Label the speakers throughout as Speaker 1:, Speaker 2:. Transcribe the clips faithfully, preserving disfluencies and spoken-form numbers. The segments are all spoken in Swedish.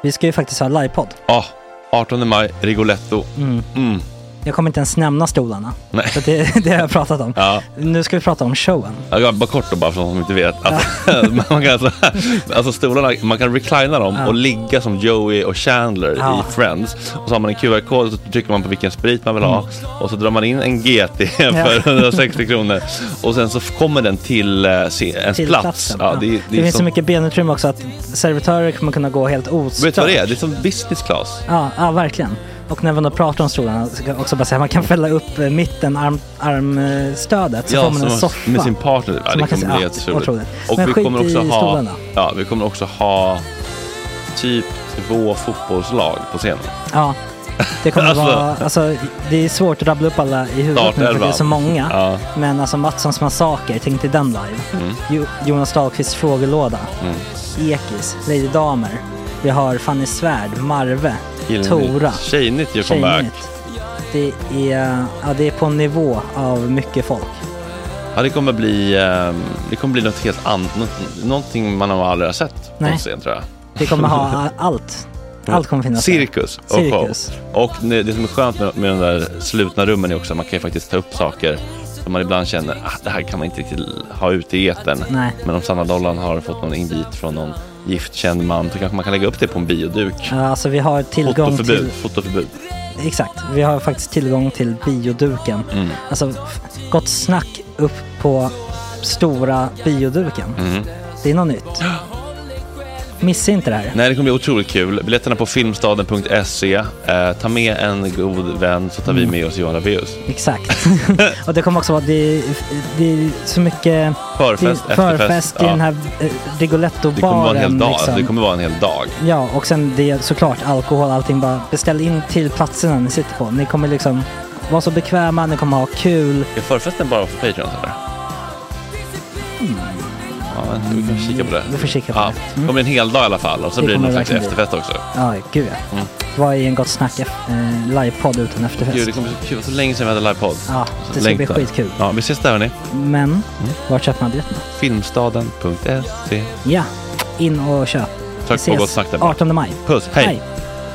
Speaker 1: Vi ska ju faktiskt ha livepodd.
Speaker 2: Ja, oh, artonde maj, Rigoletto.
Speaker 1: Mm.
Speaker 2: Mm.
Speaker 1: Jag kommer inte ens nämna stolarna.
Speaker 2: Nej.
Speaker 1: För det, det har jag pratat om.
Speaker 2: Ja.
Speaker 1: Nu ska vi prata om showen.
Speaker 2: Ja, bara kort då, bara för de som inte vet. Alltså, ja. man kan alltså, alltså stolarna, man kan reclina dem ja. och ligga som Joey och Chandler ja. i Friends. Och så har man en Q R-kod och så trycker man på vilken sprit man vill ha. Mm. Och så drar man in en G T för hundrasextio kronor. Och sen så kommer den till uh, se, ens
Speaker 1: till
Speaker 2: plats. Ja,
Speaker 1: ja.
Speaker 2: det, det,
Speaker 1: det
Speaker 2: det
Speaker 1: finns
Speaker 2: som...
Speaker 1: så mycket benutrymme också att servitörer kommer kunna gå helt ostört.
Speaker 2: Vet du vad det är? Det är som business class.
Speaker 1: Ja, ja verkligen. Och när man då pratar om stolarna så kan jag också bara säga att man kan fälla upp mitten arm, armstödet så
Speaker 2: ja,
Speaker 1: får man en soffa
Speaker 2: med sin partner. Ja, det kommer bli jätteroligt. Och
Speaker 1: men
Speaker 2: vi kommer också ha
Speaker 1: stolarna.
Speaker 2: Ja, vi kommer också ha typ två fotbollslag på scenen.
Speaker 1: Ja. Det kommer
Speaker 2: alltså,
Speaker 1: vara alltså det är svårt att rabbla upp alla i huvudet nu för det är så många. Ja. Men alltså Mattssons massaker, tänk till den live. Mm. Jo, Jonas Dahlqvists frågelåda. Mm. Ekis, Lady Damer. Vi har Fanny Svärd, Marve, Gillnytt. Tora.
Speaker 2: Tjejnytt gör comeback.
Speaker 1: Det är, ja, det är på en nivå av mycket folk.
Speaker 2: Ja, det kommer bli det kommer bli något helt annat, något, någonting man har aldrig har sett på scen, tror jag.
Speaker 1: Det kommer ha allt. Allt kommer finnas.
Speaker 2: Cirkus och Cirkus. show. Och det som är skönt med, med de där slutna rummen är också att man kan ju faktiskt ta upp saker som man ibland känner att det här kan man inte riktigt ha ute i etern.
Speaker 1: Nej.
Speaker 2: Men om Sanna Dollan har fått någon invit från någon giftkänd man så kanske man kan lägga upp det på en bioduk.
Speaker 1: Ja, alltså vi har tillgång
Speaker 2: fotoförbud,
Speaker 1: till...
Speaker 2: Fotoförbud.
Speaker 1: Exakt, vi har faktiskt tillgång till bioduken. Mm. Alltså, gott snack upp på stora bioduken. Mm. Det är något nytt. Missa inte det här.
Speaker 2: Nej, det kommer bli otroligt kul. Biljetterna på filmstaden punkt se. Eh, ta med en god vän så tar mm. vi med oss Johan Rabaeus.
Speaker 1: Exakt. Och det kommer också vara det, det är så mycket
Speaker 2: förfest,
Speaker 1: det, förfest i ja. den här eh, Rigoletto-baren.
Speaker 2: Det kommer vara en hel dag.
Speaker 1: Liksom.
Speaker 2: Det kommer vara en hel dag.
Speaker 1: Ja, och sen det är såklart alkohol, allting. Bara beställ in till platserna ni sitter på. Ni kommer liksom vara så bekväma, ni kommer ha kul.
Speaker 2: Är förfesten bara för Patreon eller? Mm. Ja, vi kan kika på det.
Speaker 1: Vi får kika på
Speaker 2: ja, det. Mm. Det kommer en hel dag i alla fall. Och så det blir det någon slags efterfest också.
Speaker 1: Ja, gud ja. Mm. Vad är en gott snack eh, livepodd utan efterfest?
Speaker 2: Gud, det kommer så kul. Så länge sedan vi hade livepodd.
Speaker 1: Ja, det ska Längtar. bli skitkul.
Speaker 2: Ja, vi ses där hörni.
Speaker 1: Men, mm. var köper man biljetterna?
Speaker 2: filmstaden punkt se.
Speaker 1: Ja, in och köp.
Speaker 2: Tack på gott snack där.
Speaker 1: artonde maj.
Speaker 2: Puss, hej. hej.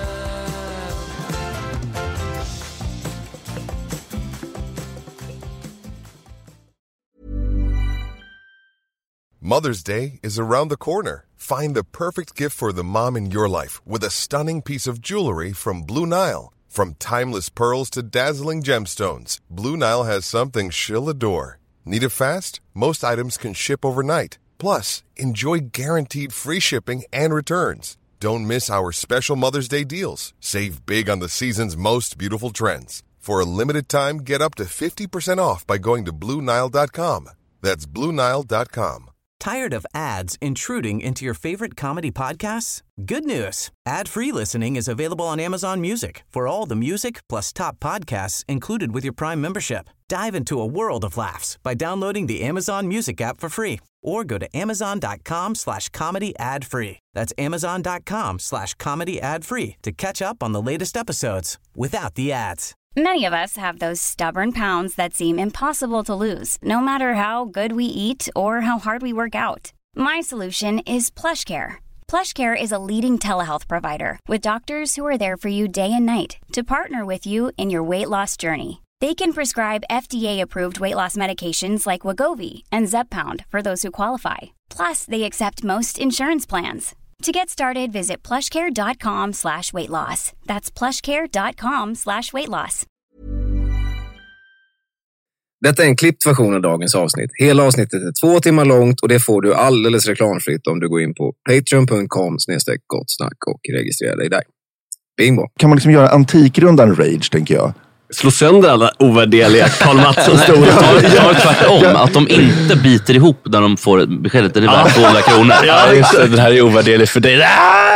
Speaker 3: Mother's Day is around the corner. Find the perfect gift for the mom in your life with a stunning piece of jewelry from Blue Nile. From timeless pearls to dazzling gemstones, Blue Nile has something she'll adore. Need it fast? Most items can ship overnight. Plus, enjoy guaranteed free shipping and returns. Don't miss our special Mother's Day deals. Save big on the season's most beautiful trends. For a limited time, get up to fifty percent off by going to blue nile dot com. That's blue nile dot com.
Speaker 4: Tired of ads intruding into your favorite comedy podcasts? Good news. Ad-free listening is available on Amazon Music for all the music plus top podcasts included with your Prime membership. Dive into a world of laughs by downloading the Amazon Music app for free or go to amazon.com slash comedy ad free. That's amazon.com slash comedy ad free to catch up on the latest episodes without the ads.
Speaker 5: Many of us have those stubborn pounds that seem impossible to lose, no matter how good we eat or how hard we work out. My solution is PlushCare. PlushCare is a leading telehealth provider with doctors who are there for you day and night to partner with you in your weight loss journey. They can prescribe F D A-approved weight loss medications like Wegovy and Zepbound for those who qualify. Plus, they accept most insurance plans. To get started, visit plushcare.com slash weight loss. That's plushcare.com slash weight loss.
Speaker 6: Detta är en klippt version av dagens avsnitt. Hela avsnittet är två timmar långt och det får du alldeles reklamfritt om du går in på patreon.com snedstreck gottsnack och registrerar dig där. Bingo.
Speaker 7: Kan man liksom göra antikrundan rage, tänker jag?
Speaker 8: Slå sönder alla ovärdeliga Karl Mattsson stora. Jag har tvärtom, att de inte biter ihop när de får beskedet att det är värt tvåhundra kronor.
Speaker 7: Ja, just det. Den här är ovärdelig för dig.
Speaker 9: Nu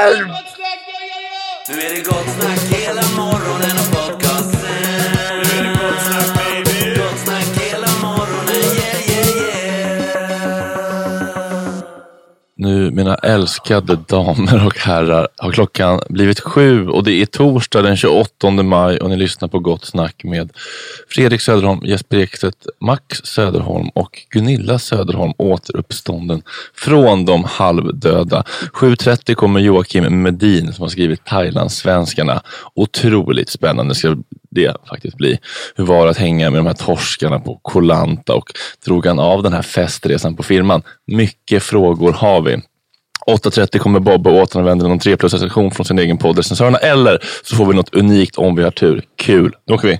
Speaker 9: är det gott snack hela morgonen och podcasten. Nu är det gott snack, baby. Gott snack hela morgonen, yeah, yeah, yeah.
Speaker 2: Nu nu, mina älskade damer och herrar, har klockan blivit sju och det är torsdag den tjugoåttonde maj och ni lyssnar på Gott snack med Fredrik Söderholm, Jesper Ekstedt, Max Söderholm och Gunilla Söderholm, återuppstånden från de halvdöda. sju trettio kommer Joakim Medin som har skrivit Thailandssvenskarna. Otroligt spännande ska det faktiskt bli. Hur var det att hänga med de här torskarna på Koh Lanta och drog han av den här festresan på firman? Mycket frågor har vi. åtta trettio kommer Bob och återanvänder någon tre plus sektion från sin egen podd Recensörerna, eller så får vi något unikt om vi har tur. Kul, då åker vi.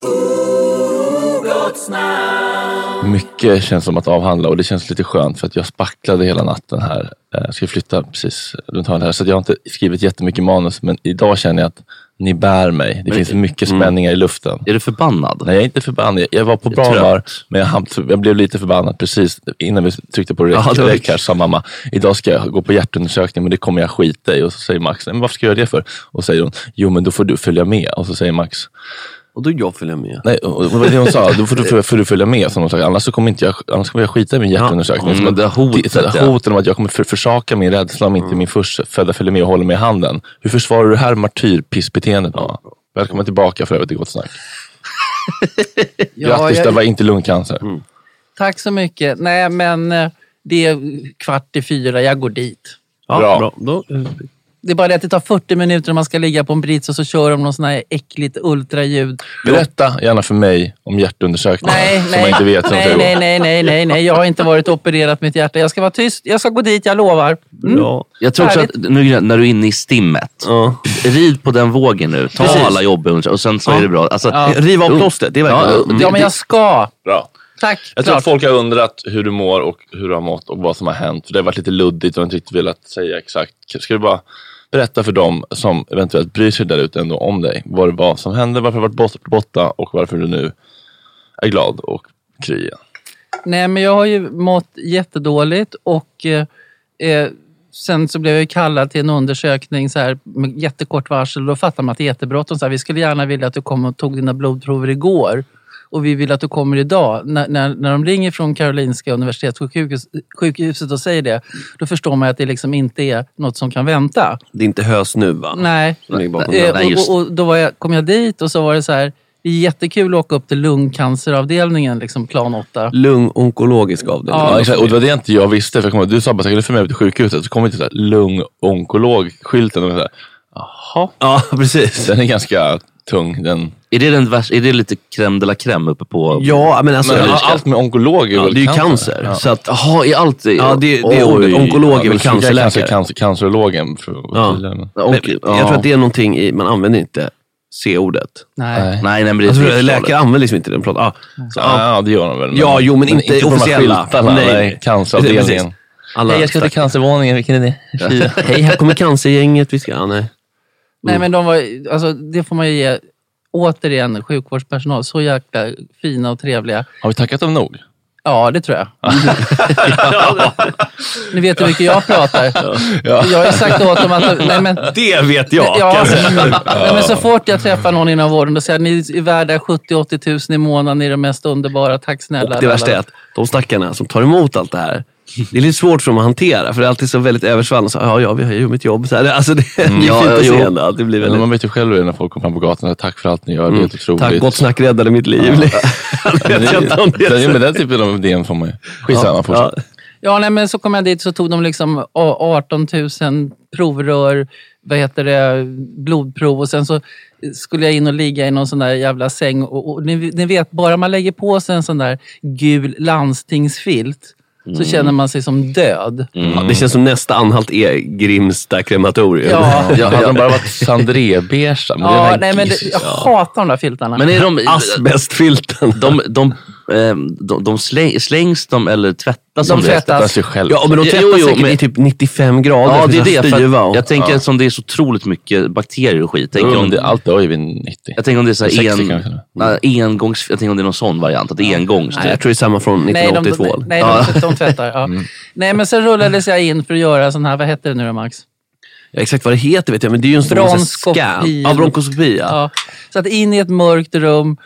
Speaker 2: Mycket känns som att avhandla och det känns lite skönt för att jag spacklade hela natten här. Jag ska flytta precis runt hörnet här så jag har inte skrivit jättemycket manus, men idag känner jag att ni bär mig. Det men, finns mycket spänningar mm. i luften.
Speaker 8: Är du förbannad?
Speaker 2: Nej, jag är inte förbannad. Jag var på bra humör, men jag, jag blev lite förbannad precis innan vi tryckte på räck, ja, räck här, sa mamma. Idag ska jag gå på hjärtundersökning, men det kommer jag skita i. Och så säger Max, men varför ska jag göra det för? Och säger hon, jo men då får du följa med. Och så säger Max,
Speaker 10: och då jag följer med.
Speaker 2: Nej, och vad det hon sa, då får du, får du följa med som hon sa. Annars så kommer inte jag, annars kommer jag skita i min hjärtundersökning. Ja,
Speaker 8: mm, det hotet,
Speaker 2: det, det hotet om att jag kommer för, försaka min rädsla om inte mm. min förstfödda följer med och håller med i handen. Hur försvarar du det här martyrpissbeteendet? Ja. Välkommen tillbaka för övrigt till Gott snack.
Speaker 11: ja,
Speaker 2: Grattis,
Speaker 11: jag...
Speaker 2: det var inte lungcancer. Mm.
Speaker 11: Tack så mycket. Nej, men det är kvart i fyra, jag går dit.
Speaker 2: Ja, bra. bra.
Speaker 10: Då...
Speaker 11: Det är bara det att det tar fyrtio minuter om man ska ligga på en brits och så kör de någon sån här äckligt ultraljud.
Speaker 2: Berätta gärna för mig om hjärtundersökningen
Speaker 11: nej,
Speaker 2: som
Speaker 11: nej,
Speaker 2: jag inte vet.
Speaker 11: Nej, nej, nej, nej, nej, nej. Jag har inte varit opererat mitt hjärta. Jag ska vara tyst. Jag ska gå dit, jag lovar. Mm.
Speaker 8: Ja. Jag tror också att nu när du är inne i stimmet, ja. rid på den vågen nu. Ta Precis. alla jobb och sen så ja. är det bra. Alltså,
Speaker 10: ja. Riva av plåstret, det är verkligen.
Speaker 11: Ja, ja, men jag ska.
Speaker 2: Bra.
Speaker 11: Tack.
Speaker 2: Jag tror att folk har undrat hur du mår och hur du har mått och vad som har hänt. För det har varit lite luddigt och inte riktigt velat säga exakt. Ska du bara berätta för dem som eventuellt bryr sig där ute ändå om dig. Vad det var som hände, varför du varit borta och varför du nu är glad och kry igen.
Speaker 11: Nej, men jag har ju mått jättedåligt och eh, sen så blev jag kallad till en undersökning så här, med jättekort varsel. Då fattar man att det är jättebråttom. Så här, vi skulle gärna vilja att du kom och tog dina blodprover igår. Och vi vill att du kommer idag. När, när, när de ringer från Karolinska universitetssjukhuset och säger det, då förstår man att det liksom inte är något som kan vänta.
Speaker 10: Det är inte hös nu, va?
Speaker 11: Nej.
Speaker 10: Nej,
Speaker 11: Nej och, och då var jag, kom jag dit och så var det så här, det är jättekul att åka upp till lungcanceravdelningen, liksom plan åtta.
Speaker 10: Lungonkologisk avdelning.
Speaker 2: Ja, exakt. Och det var det inte jag visste. För jag kom, du sa bara att jag skulle för mig till sjukhuset. Så kom vi till lungonkolog-skylten och så här. Jaha.
Speaker 10: Ja, precis.
Speaker 2: Den är ganska tung. Den...
Speaker 8: Är det den värsta, är det lite crème de la crème uppe på?
Speaker 10: Ja, men alltså
Speaker 2: men, allt med onkolog är
Speaker 10: ja,
Speaker 2: väl
Speaker 10: det är ju
Speaker 2: cancer.
Speaker 10: cancer.
Speaker 2: Ja.
Speaker 10: Så att
Speaker 8: jaha, är allt
Speaker 10: ja, det, det är ordet. Onkolog är väl cancerläkare.
Speaker 2: Cancer, cancerologen. För,
Speaker 10: ja. Men, ja. Jag tror att det är någonting i, man använder inte C-ordet.
Speaker 11: Nej.
Speaker 8: Nej, nej, men det är
Speaker 10: alltså, läkare använder liksom inte den praten. Ah,
Speaker 2: så, ja, ja, det gör de väl. Men,
Speaker 10: ja, jo, men, men inte, inte officiella.
Speaker 2: Nej, nej. Canceravdelningen.
Speaker 10: Hej,
Speaker 2: jag ska till cancervåningen, vilken är det?
Speaker 10: Ja. Hej, här kommer cancergänget. Vi ska, ja, nej. Mm.
Speaker 11: Nej, men de var, alltså, det får man ju ge. Återigen, sjukvårdspersonal, så jäkla fina och trevliga.
Speaker 2: Har vi tackat dem nog?
Speaker 11: Ja, det tror jag. ja. Ni vet hur mycket jag pratar. Ja. Jag har sagt åt dem att... Nej, men,
Speaker 10: det vet jag.
Speaker 11: Ja, alltså, nej, men så fort jag träffar någon inom vården och säger att ni är värda sjuttio till åttio tusen i månaden, ni är det mest underbara, tack snälla.
Speaker 10: Och det värsta är att de stackarna som tar emot allt det här, det är lite svårt för dem att hantera, för det är alltid så väldigt översvallande. Så, ja, ja, vi har ju mitt jobb. Så här, alltså det är mm, ja, fint att se ändå. Det blir väldigt...
Speaker 2: Man vet ju själv när folk kommer fram på gatan. Tack för allt ni gör, mm. det är helt otroligt.
Speaker 10: Tack, Gott snack räddade mitt liv. Ja.
Speaker 2: det, det, med den typen av idén får man ju. Skitsamma, ja, fortsätt.
Speaker 11: Ja, ja nej, men så kom jag dit så tog de liksom arton tusen provrör, vad heter det, blodprov, och sen så skulle jag in och ligga i någon sån där jävla säng. Och, och ni, ni vet, bara man lägger på sig en sån där gul landstingsfilt, Mm. så känner man sig som död.
Speaker 10: Mm. Ja, det känns som nästa anhalt är Grimsta krematorium.
Speaker 11: Ja,
Speaker 2: jag hade de bara varit Sandré-beige.
Speaker 11: Ja, nej, men det, jag hatar de där filtarna.
Speaker 8: Men är de
Speaker 10: asbestfilten?
Speaker 8: De, de, de, de, de släng, slängs de eller tvättas
Speaker 11: de? De tvättas
Speaker 2: sig själv.
Speaker 10: Ja, men de tvättas jo, jo, säkert men... i typ nittiofem grader.
Speaker 8: Ja, det är det. För
Speaker 10: och...
Speaker 8: Jag tänker
Speaker 10: ja.
Speaker 8: som det är så otroligt mycket bakterier och skit. Tänker
Speaker 2: mm,
Speaker 8: om
Speaker 2: det, allt är ju vid nittio.
Speaker 8: Jag tänker om det är så här en,
Speaker 2: mm.
Speaker 8: nej, engångs... Jag tänker om det är någon sån variant. Att det är engångs.
Speaker 10: Nej, jag tror det är samma från nittonhundraåttiotvå.
Speaker 11: Nej, de, nej, ja. de, de tvättar. Ja. Mm. Nej, men sen rullades jag in för att göra sån här, vad heter det nu då, Max?
Speaker 10: Ja, exakt vad det heter vet jag, men det är ju en sån
Speaker 11: bronkoskopi.
Speaker 10: Ja, bronkoskopi, ja.
Speaker 11: Ja. Så att in i ett mörkt rum,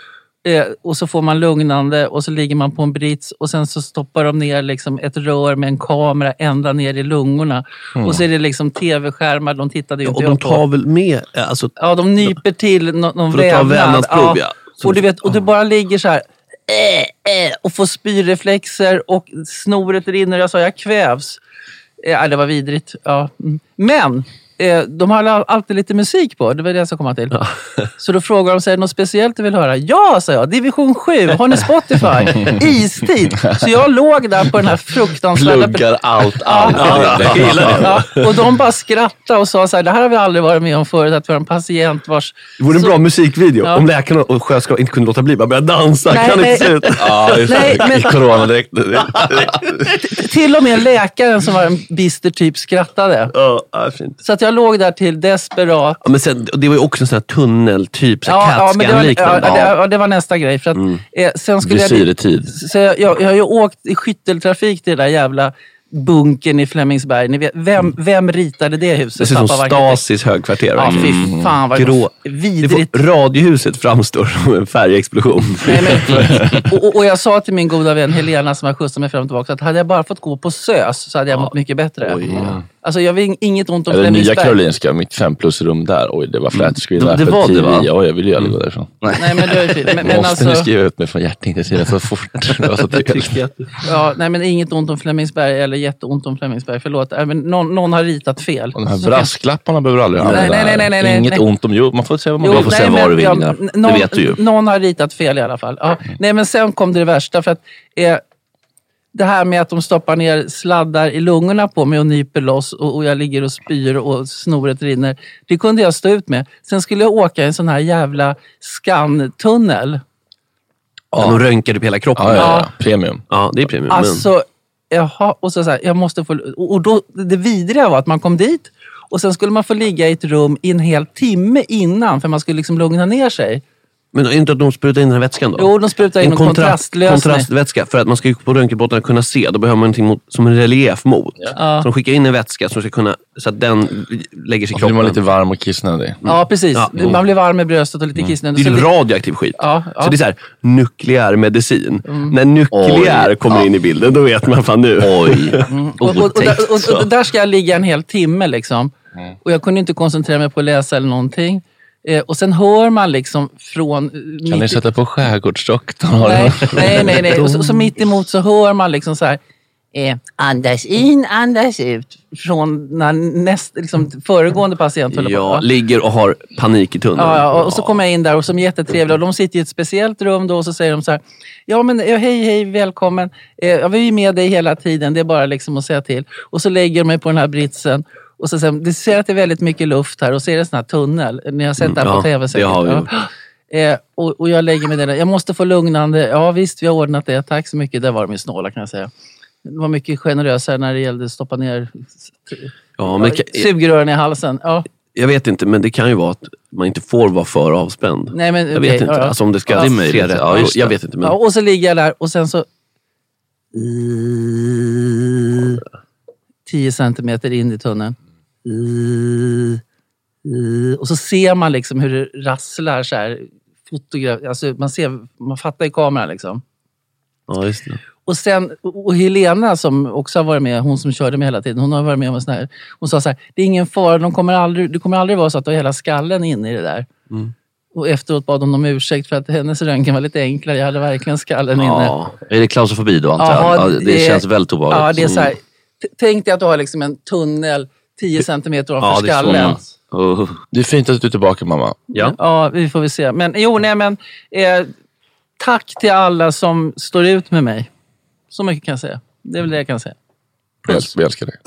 Speaker 11: Eh, och så får man lugnande och så ligger man på en brits och sen så stoppar de ner liksom ett rör med en kamera ända ner i lungorna. Mm. Och så är det liksom tv-skärmar, de tittade ju
Speaker 10: ja, och de tar på. Väl med... Alltså,
Speaker 11: ja, de nyper till någon, någon
Speaker 10: för vävnad. För att ta vävnadsprov, ja.
Speaker 11: ja. Och du vet, och du bara ligger så här äh, äh, och får spyreflexer och snoret rinner. Jag sa, jag kvävs. Ja, det var vidrigt. Ja. Men... de har alltid lite musik på, det var det jag ska komma till. Ja. Så då frågar de sig något speciellt du vill höra. Ja, sa jag, Division sju, har ni Spotify? Istid. Så jag låg där på den här fruktansvärda...
Speaker 2: Pluggar allt, allt.
Speaker 11: Ja. Ja. Ja. Och de bara skrattade och sa så här, det här har vi aldrig varit med om förut, att vi har en patient vars...
Speaker 10: Det vore en
Speaker 11: så...
Speaker 10: bra musikvideo, ja. Om läkarna och sköterskorna inte kunde låta bli, bara börja dansa, nej, kan nej. Inte se ut.
Speaker 2: Ja, just nej, men... i corona direkt.
Speaker 11: Till och med läkaren som var en bister typ skrattade.
Speaker 10: Ja, fint.
Speaker 11: Så att jag låg där till desperat.
Speaker 10: Ja, men sen, det var ju också en sån här tunnel typ så
Speaker 11: ja, ja, men det var,
Speaker 10: liknande.
Speaker 11: Ja, det, ja, det var nästa grej för att mm. eh, sen skulle jag, så jag, jag jag har ju åkt i skytteltrafik till det där jävla bunkern i Flemingsberg. Ni vet, vem, vem ritade det huset?
Speaker 10: Det ser som Stasis högkvarter.
Speaker 11: Ja, fy fan vad grå. Vidrigt.
Speaker 10: Får, radiohuset framstår som en färgexplosion. Nej, men,
Speaker 11: och, och jag sa till min goda vän Helena som har skjutsat mig fram och tillbaka att hade jag bara fått gå på SÖS så hade jag ja. mått mycket bättre. Oj, ja. Alltså jag vill inget ont om
Speaker 2: Flemingsberg. Nya Karolinska, mitt fem plus rum där. Oj, det var flätskrivet
Speaker 10: mm.
Speaker 2: där.
Speaker 10: Det var det, va?
Speaker 2: Ja, jag vill ju aldrig gå därifrån.
Speaker 11: Nej, nej men det är fint. Men, men
Speaker 2: måste
Speaker 11: alltså...
Speaker 2: ni skriva ut mig från hjärtintensivet så fort. Det var så trevligt.
Speaker 11: Ja, nej men inget ont om Flemingsberg eller jätteont om Flemingsberg. Förlåt, men någon, någon har ritat fel.
Speaker 2: Och de här brasklapparna behöver aldrig ha.
Speaker 11: Nej, nej, nej, nej, nej,
Speaker 2: inget
Speaker 11: nej.
Speaker 2: ont om jo, man får se vad man
Speaker 11: jo,
Speaker 2: vill.
Speaker 10: Man får
Speaker 11: nej,
Speaker 10: se vad du vill.
Speaker 11: Ja,
Speaker 10: någon, det vet du ju.
Speaker 11: Någon har ritat fel i alla fall. Ja. Mm. Nej, men sen kom det, det värsta för att eh, det här med att de stoppar ner sladdar i lungorna på mig och nyper loss och, och jag ligger och spyr och snoret rinner. Det kunde jag stå ut med. Sen skulle jag åka i en sån här jävla skantunnel.
Speaker 10: Ja, de rönkar du på hela kroppen.
Speaker 2: Ja, ja, ja. Premium.
Speaker 10: Ja, det är premium.
Speaker 11: Alltså, men... jaha, och så, så här, jag måste få... Och då, det vidriga var att man kom dit och sen skulle man få ligga i ett rum i en hel timme innan för man skulle liksom lugna ner sig.
Speaker 10: Men inte att de sprutar in den här vätskan då?
Speaker 11: Jo, de sprutar in en kontra- kontrastlösning.
Speaker 10: Kontrastvätska, för att man ska ju på röntgenbåtarna kunna se. Då behöver man någonting mot, som en relief mot. Ja. Så de skickar in en vätska som ska kunna, så att den lägger sig i kroppen.
Speaker 2: Och blir man lite varm och kissnödig.
Speaker 11: Mm. Ja, precis. Ja. Man blir varm i bröstet och lite mm. kissnödig.
Speaker 10: Det är ju radioaktiv skit.
Speaker 11: Ja, ja.
Speaker 10: Så det är så här, nukleär medicin. Mm. När nukleär Oj. kommer ja. in i bilden, då vet man fan nu.
Speaker 2: Oj.
Speaker 11: Mm. och, och, och, och, och, och där ska jag ligga en hel timme liksom. Mm. Och jag kunde inte koncentrera mig på att läsa eller någonting. Eh, och sen hör man liksom från...
Speaker 2: Kan mitt... ni sätta på skärgårdsdoktorn?
Speaker 11: Nej, nej, nej. nej. Och så, så mitt emot så hör man liksom så här... Eh, andas in, andas ut. Från när näst, liksom, föregående patient håller
Speaker 10: ja,
Speaker 11: på.
Speaker 10: ligger och har panik i tunneln.
Speaker 11: Ja, ja, och så kommer jag in där och som är jättetrevliga. Och de sitter i ett speciellt rum då och så säger de så här... Ja, men hej, hej, välkommen. Eh, jag var ju med dig hela tiden. Det är bara liksom att säga till. Och så lägger de mig på den här britsen. Och så sen, det ser att det är väldigt mycket luft här och så är det en sån här tunnel. Ni har sett det här på
Speaker 10: ja,
Speaker 11: tv säkert.
Speaker 10: Det har vi gjort.
Speaker 11: Ja. Eh, och, och jag lägger mig där. Jag måste få lugnande. Ja visst, vi har ordnat det. Tack så mycket. Där var de ju snåla kan jag säga. Det var mycket generösare när det gällde att stoppa ner
Speaker 10: ja, men,
Speaker 11: sugrören i halsen. Ja.
Speaker 10: Jag vet inte, men det kan ju vara att man inte får vara för avspänd.
Speaker 11: Nej, men,
Speaker 10: jag vet
Speaker 11: okay,
Speaker 10: inte.
Speaker 11: Ja,
Speaker 10: alltså om det ska
Speaker 11: ja,
Speaker 10: se rätt. Ja, just jag vet inte. Men...
Speaker 11: Ja, och så ligger jag där och sen så... tio centimeter in i tunneln. Uh, uh, och så ser man liksom hur det rasslar så här fotograf, alltså man ser, man fattar i kameran liksom.
Speaker 10: Ja, just det.
Speaker 11: Och sen, och Helena som också har varit med, hon som körde med hela tiden, hon har varit med om en sån här, hon sa så här, det är ingen fara, de kommer aldrig, det kommer aldrig vara så att du har hela skallen inne i det där. Mm. Och efteråt bad hon om ursäkt för att hennes röntgen var lite enklare, jag hade verkligen skallen inne.
Speaker 8: Ja, är det klaustrofobi då antar jag? Ja, det, det känns väldigt obehagligt.
Speaker 11: Ja, det är så här, tänk dig att du har liksom en tunnel tio centimeter ovanför ja, skallen.
Speaker 2: Oh. Det är fint att du är tillbaka, mamma.
Speaker 11: Ja, ja vi får vi se. Men jo, nej men eh, tack till alla som står ut med mig. Så mycket kan jag säga. Det är väl det jag kan säga.
Speaker 2: Puss. Vi älskar dig.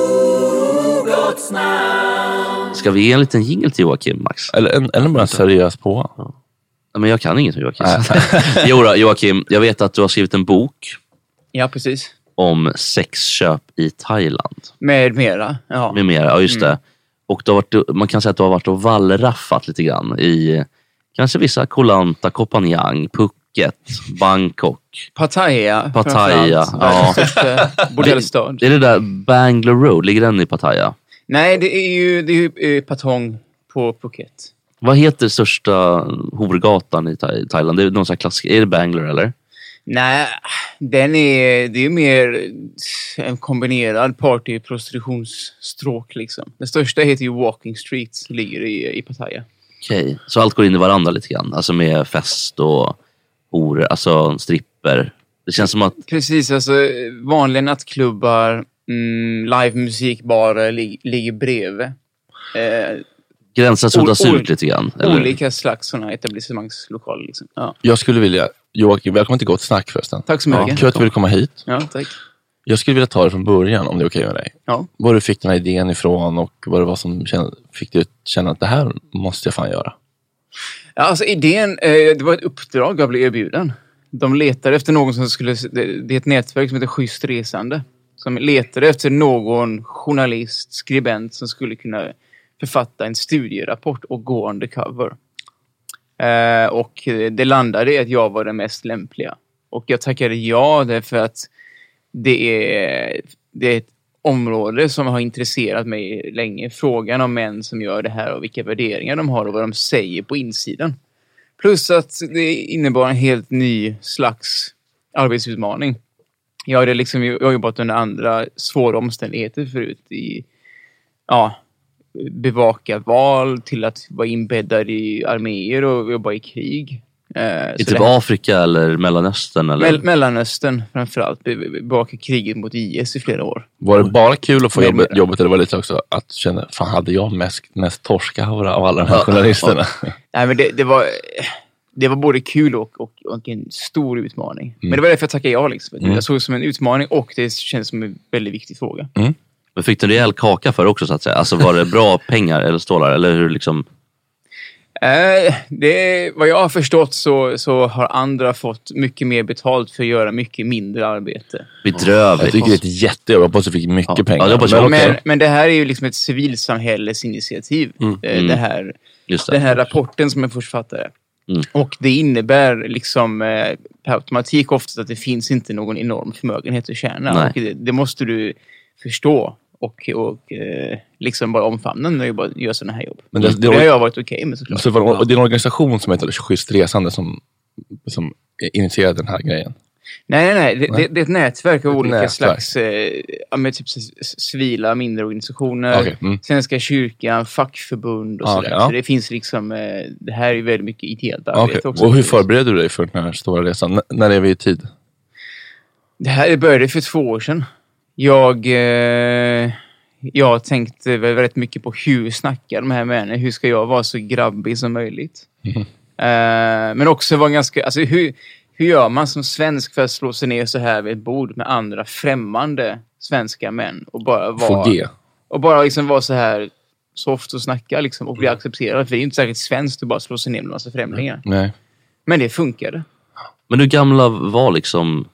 Speaker 8: Ska vi ge en liten jingle till Joakim, Max?
Speaker 2: Eller, en, eller bara seriös på.
Speaker 8: Ja. Men jag kan inget om Joakim. Jo, Joakim, jag vet att du har skrivit en bok.
Speaker 12: Ja, precis.
Speaker 8: Om sexköp i Thailand.
Speaker 12: Med mera. Ja,
Speaker 8: med mera, ja just mm. det. Och du har varit, man kan säga att du har varit och vallraffat lite grann i kanske vissa Koh-Lanta, Koh Phangan, Phuket, Bangkok.
Speaker 12: Pattaya.
Speaker 8: Pattaya, ja.
Speaker 12: Bordellstad.
Speaker 8: Det är det där Bangalore Road, ligger den i Pattaya?
Speaker 12: Nej, det är ju, det är ju Patong på Phuket.
Speaker 8: Vad heter största horgatan i Thailand? Det är någon sån här klassisk. Är det Bangalore eller?
Speaker 12: Nej, den är, det är mer en kombinerad party-prostitutionsstråk liksom. Den största heter ju Walking Street, ligger i, i Pattaya.
Speaker 8: Okej, okay. Så allt går in i varandra lite grann? Alltså med fest och horor, alltså stripper. Det känns som att...
Speaker 12: Precis, alltså vanliga nattklubbar, mm, live-musikbarer li- ligger bredvid. Eh,
Speaker 8: Gränsen suddas o- ut lite grann?
Speaker 12: Eller? Olika slags sådana etablissemangslokaler liksom. Ja.
Speaker 2: Jag skulle vilja... Joakim, välkommen till Gott Snack förresten.
Speaker 12: Tack så mycket.
Speaker 2: Ja, kul att du ville komma hit.
Speaker 12: Ja, tack.
Speaker 2: Jag skulle vilja ta det från början om det är okej med dig.
Speaker 12: Ja.
Speaker 2: Var du fick den här idén ifrån och vad det var som kände, fick dig att känna att det här måste jag fan göra?
Speaker 12: Ja, alltså idén, eh, det var ett uppdrag jag blev erbjuden. De letade efter någon som skulle... Det, det är ett nätverk som heter Schysst Resande. Som letade efter någon journalist, skribent som skulle kunna författa en studierapport och gå undercover. Eh, och det landade i att jag var den mest lämpliga. Och jag tackade ja därför att det är, det är ett område som har intresserat mig länge. Frågan om män som gör det här och vilka värderingar de har och vad de säger på insidan. Plus att det innebar en helt ny slags arbetsutmaning. Jag hade liksom jag har jobbat under andra svåra omständigheter förut i ja, bevaka val till att vara inbäddad i arméer och jobba i krig.
Speaker 8: Eh, Inte på Afrika eller Mellanöstern? Eller?
Speaker 12: Mell- Mellanöstern framförallt. Bevaka kriget mot I S i flera år.
Speaker 2: Var det bara kul att få jobbet, jobbet eller var det lite också att känna, fan hade jag mest, mest torskaura av alla de här journalisterna?
Speaker 12: Nej, men det, det var... Det var både kul och, och, och en stor utmaning. Mm. Men det var därför jag tackade ja. Liksom. Mm. Jag såg det som en utmaning och det känns som en väldigt viktig fråga.
Speaker 8: Mm. Men fick du en rejäl kaka för också så att säga? Alltså var det bra pengar eller stålar? Eller hur liksom...
Speaker 12: Eh, det, vad jag har förstått så, så har andra fått mycket mer betalt för att göra mycket mindre arbete.
Speaker 8: Bedrövligt.
Speaker 2: Jag tycker det är ett jättejobb. Jag hoppas att du fick mycket ja. pengar.
Speaker 12: Ja, men, men, men det här är ju liksom ett civilsamhällesinitiativ. Mm. Eh, det här, Just det. Den här rapporten som är författare. Mm. Och det innebär liksom eh, per automatik ofta att det finns inte någon enorm förmögenhet att tjäna. Och det, det måste du förstå och, och eh, liksom bara omfamna när du bara gör sådana här jobb. Men det, det, det har jag varit okej okay med såklart.
Speaker 2: Så det, var, och det är en organisation som heter Schysst Resande som, som initierade den här grejen?
Speaker 12: Nej, nej, nej. Det, det, det är ett nätverk av ett olika nätverk. slags eh, med typ civila mindre organisationer. Okay. Mm. Svenska kyrkan, fackförbund och ah, sådär. Okay, ja. Så det finns liksom, eh, det här är väldigt mycket ideellt arbete okay. också.
Speaker 2: Och hur förbereder du dig för den här stora resan? N- när är vi i tid?
Speaker 12: Det här började för två år sedan. Jag, eh, jag tänkte väldigt mycket på hur snackar de här männen. Hur ska jag vara så grabbig som möjligt? Mm. Eh, men också vara ganska, alltså hur... Hur gör man som svensk för att slå sig ner så här vid ett bord med andra främmande svenska män och bara vara och bara liksom vara så här soft och snacka liksom och bli accepterad, för det är inte särskilt svenskt att bara slå sig ner med massa främlingar.
Speaker 2: Nej.
Speaker 12: Men det funkade.
Speaker 8: Men hur gamla var liksom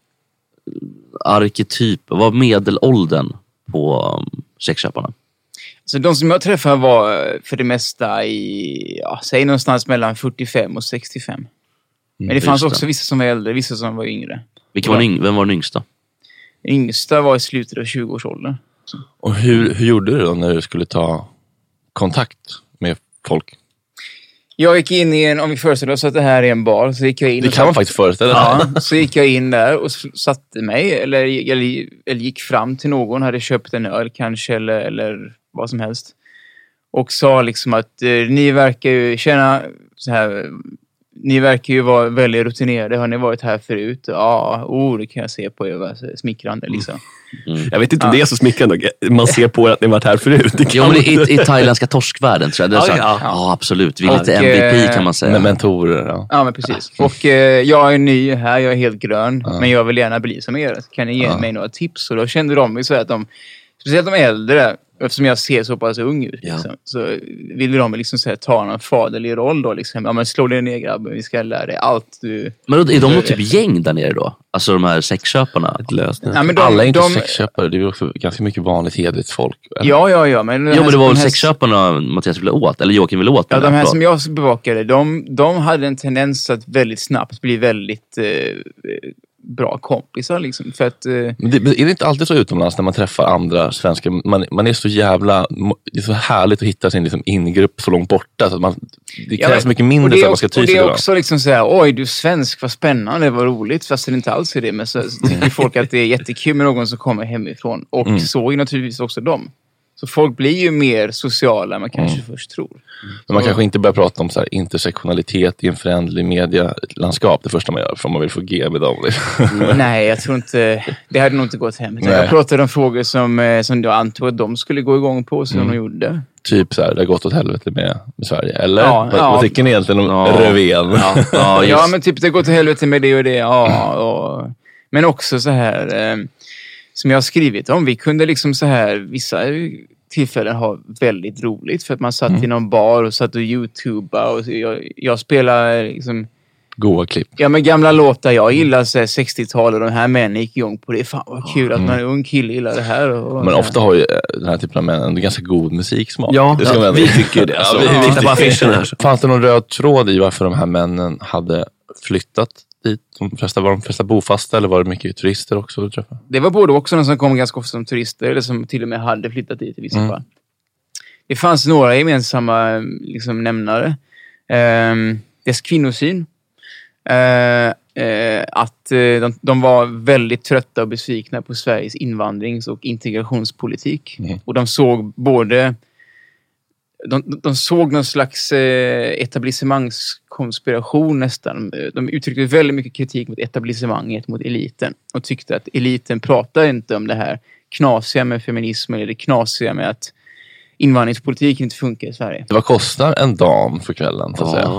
Speaker 8: arketyp, var medelåldern på sexköparna?
Speaker 12: Så de som jag träffade var för det mesta i, ja, säg någonstans mellan fyrtiofem och sextiofem. Men det fanns också vissa som var äldre, vissa som var yngre.
Speaker 8: Vilka var yng- Vem var den yngsta?
Speaker 12: Den yngsta var i slutet av tjugo-årsåldern.
Speaker 2: Och hur, hur gjorde du då när du skulle ta kontakt med folk?
Speaker 12: Jag gick in i en, om vi föreställer oss att det här är en bar, så gick jag in.
Speaker 2: Det kan man faktiskt föreställa sig.
Speaker 12: Ja, så gick jag in där och satte mig, eller, eller, eller gick fram till någon, hade köpt en öl kanske, eller, eller vad som helst. Och sa liksom att eh, ni verkar ju känna så här... Ni verkar ju vara väldigt rutinerade. Har ni varit här förut? Ja, oh, det kan jag se på er. Smickrande liksom.
Speaker 10: Mm. Jag vet inte om ja. det är så smickrande. Man ser på er att ni varit här förut.
Speaker 8: Det jo, men i, i thailändska torskvärlden tror jag. Det är ja, så, ja. ja, absolut. Vi är lite och, M V P kan man säga.
Speaker 2: Med mentorer. Ja,
Speaker 12: ja men precis. Och eh, jag är ny här. Jag är helt grön. Ja. Men jag vill gärna bli som er. Kan ni ge ja. mig några tips? Och då kände de ju så att de, speciellt de äldre, eftersom jag ser så pass ung ut liksom, ja. så ville de liksom så här, ta någon faderlig roll då liksom. Ja, men slå dig ner grabben, vi ska lära dig allt du...
Speaker 8: Men är de något typ gäng där nere då? Alltså de här sexköparna?
Speaker 12: Ja, men de,
Speaker 2: alla är inte
Speaker 12: de...
Speaker 2: sexköpare, det är också ganska mycket vanligt hederligt folk.
Speaker 12: Eller? Ja, ja, ja. Men,
Speaker 8: jo, men det var väl här... sexköparna Mattias ville åt, eller Joakim ville åt.
Speaker 12: Ja, de här som jag bevakade, de, de hade en tendens att väldigt snabbt bli väldigt... Eh, bra kompisar liksom. För att, eh...
Speaker 2: Men det, är det inte alltid så utomlands när man träffar andra svenskar? Man, man är så jävla... Det är så härligt att hitta sin liksom, ingrupp så långt borta. Så att man, det krävs ja, men, mycket mindre för att man ska ty sig.
Speaker 12: Och det är också liksom så här, oj du är svensk, vad spännande, vad roligt. Fast det inte alls är det. Men så, så tycker folk att det är jättekul med någon som kommer hemifrån. Och mm. så är naturligtvis också de. Så folk blir ju mer sociala än man kanske mm. först tror.
Speaker 2: Men man så... kanske inte börjar prata om så här intersektionalitet i en förändlig medielandskap det första man gör, för man vill få G med dem.
Speaker 12: Nej, jag tror inte... Det hade nog inte gått hem. Nej. Jag pratade om frågor som, som jag antog att de skulle gå igång på, som mm. de gjorde.
Speaker 2: Typ så här, det har gått åt helvete med, med Sverige. Eller?
Speaker 12: Ja,
Speaker 2: vad,
Speaker 12: ja.
Speaker 2: vad tycker ni egentligen om ja. Röven?
Speaker 12: Ja, ja, ja, men typ det har gått åt helvete med det och det. Ja, och, men också så här... Eh, som jag har skrivit om. Vi kunde liksom så här... Vissa... tillfällen har väldigt roligt för att man satt mm. i någon bar och satt och YouTubea och jag, jag spelar liksom
Speaker 2: goa klipp.
Speaker 12: Ja, men gamla låtar jag gillar så här, sextiotal och de här männen gick igång på det. Fan vad kul mm. att man är ung kille gillar det här. Och,
Speaker 2: men ofta har ju den här typen av män en ganska god musiksmak.
Speaker 10: Ja, det ska ja vi tycker ju det. Alltså, ja, vi, vi på affischen här.
Speaker 2: Fanns det någon röd tråd i varför de här männen hade flyttat dit? De flesta, var de flesta bofasta eller var det mycket turister också? Tror jag?
Speaker 12: Det var både också någon som kom ganska ofta som turister eller som till och med hade flyttat dit i vissa mm. fall. Det fanns några gemensamma liksom, nämnare. Um, dess kvinnosyn. Uh, uh, att uh, de, de var väldigt trötta och besvikna på Sveriges invandrings- och integrationspolitik. Mm. Och de såg både... De, de såg någon slags eh, etablissemangskonspiration nästan. De uttryckte väldigt mycket kritik mot etablissemanget, mot eliten. Och tyckte att eliten pratar inte om det här knasiga med feminism eller det knasiga med att invandringspolitik inte funkar i Sverige.
Speaker 2: Vad kostar en dam för kvällen, så att säga?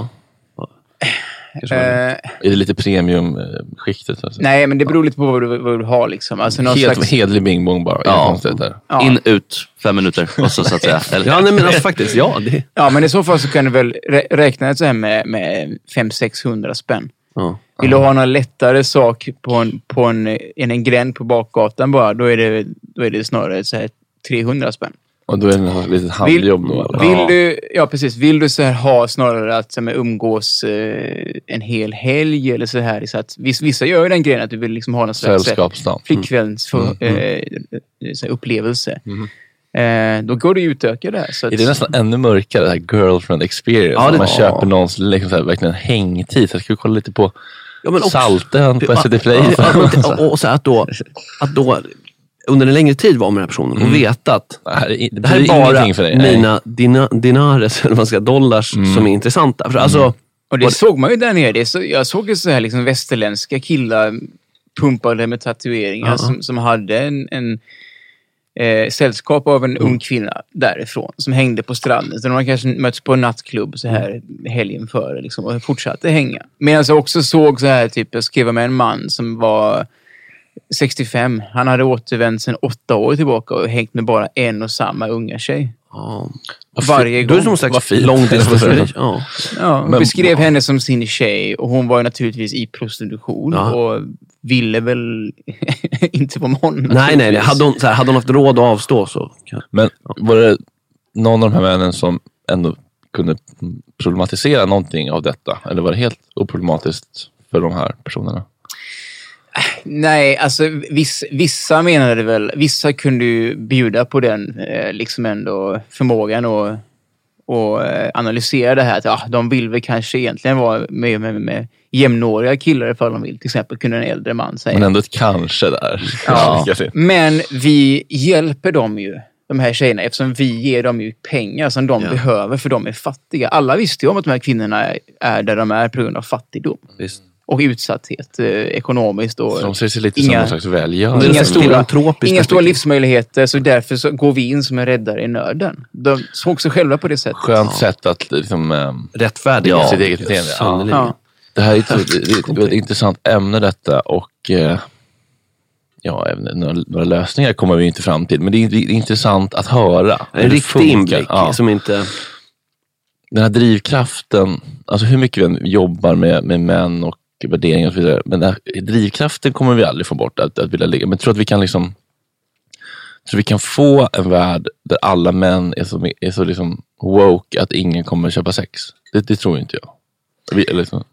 Speaker 2: Uh, är det lite premiumskiktet? Alltså?
Speaker 12: Nej, men det beror lite på vad du, vad du har. Liksom. Alltså,
Speaker 2: Helt
Speaker 12: slags...
Speaker 2: hedlig bing bong bara.
Speaker 8: Ja. Ja. In, ut, fem minuter. Och så, så att säga.
Speaker 10: Eller? Ja, nej, men alltså, faktiskt, ja. Det...
Speaker 12: Ja, men i så fall så kan du väl räkna så här med, med fem till sexhundra spänn. Ja. Vill du ha någon lättare sak på en, på en, en, en gränd på bakgatan bara, då är det, då är det snarare så här trehundra spänn.
Speaker 2: Och då är det ett litet handjobb då?
Speaker 12: Eller? Vill ja. du, ja, precis. Vill du så här ha snarare att så här, umgås eh, en hel helg eller så här. Så att, vissa gör ju den grejen att du vill liksom ha någon slags flickväns mm. eh, mm. så här, upplevelse. Mm. Eh, då går det ju utöka det här. Så att...
Speaker 2: Är det nästan ännu mörkare, det här girlfriend experience? Ja, det man ja. köper någons liksom, så här, verkligen hängtid. Så jag skulle kolla lite på ja, men också, Salten på S V T Play.
Speaker 10: Ja, och, och så att då... Att då under en längre tid var med den här personen mm. och veta att det här är, det här är bara för dig. mina dina, dinares, eller vad ska dollars mm. som är intressanta. För alltså,
Speaker 12: och det såg man ju där nere. Det så, jag såg ju så här liksom västerländska killar pumpade med tatueringar uh-huh. som, som hade en, en eh, sällskap av en mm. ung kvinna därifrån som hängde på stranden. Så de har kanske mötts på en nattklubb så här helgen före liksom, och fortsatte hänga. Medan jag också såg så här, typ jag skrev med en man som var sextiofem. Han hade återvänt sedan åtta år tillbaka och hängt med bara en och samma unga tjej.
Speaker 10: Oh.
Speaker 12: Varje gång.
Speaker 10: Du är som en slags långtidsförföljd.
Speaker 12: Ja. Ja, men, beskrev henne som sin tjej och hon var naturligtvis i prostitution ja. och ville väl inte vara med honom.
Speaker 10: Nej, nej, nej. Hade hon, så här, hade hon haft råd att avstå så.
Speaker 2: Men var det någon av de här männen som ändå kunde problematisera någonting av detta? Eller var det helt oproblematiskt för de här personerna?
Speaker 12: Nej, alltså viss, vissa menade väl, vissa kunde ju bjuda på den eh, liksom ändå förmågan och, och eh, analysera det här att ja, de vill väl kanske egentligen vara med, med, med jämnåriga killar ifall de vill, till exempel kunde en äldre man säga.
Speaker 2: Men ändå ett kanske där.
Speaker 12: Ja. Men vi hjälper dem ju, de här tjejerna, eftersom vi ger dem ju pengar som de ja. behöver för de är fattiga. Alla visste ju om att de här kvinnorna är där de är på grund av fattigdom.
Speaker 2: Visst.
Speaker 12: Och utsatthet eh, ekonomiskt. Och
Speaker 2: de ser sig lite inga, som någon slags välgörelse.
Speaker 12: Inga, stora, inga stora livsmöjligheter, så därför så går vi in som en räddare i nöden. De såg sig själva på det sättet.
Speaker 2: Skönt ja. sätt att liksom, ähm,
Speaker 10: rättfärdiga
Speaker 2: ja, sitt eget beteende. Ja. Ja. Det här är ett, ett, ett, ett intressant ämne detta och eh, ja, även några, några lösningar kommer vi inte fram till. Men det är, det är intressant att höra.
Speaker 10: En riktig inblick ja. som inte...
Speaker 2: Den här drivkraften, alltså hur mycket vi jobbar med, med män och värderingar och så vidare. Men den här drivkraften kommer vi aldrig få bort att, att vilja ligga. Men jag tror att vi kan liksom tror vi kan få en värld där alla män är så, är så liksom woke att ingen kommer köpa sex. Det, det tror inte jag. Vi, liksom,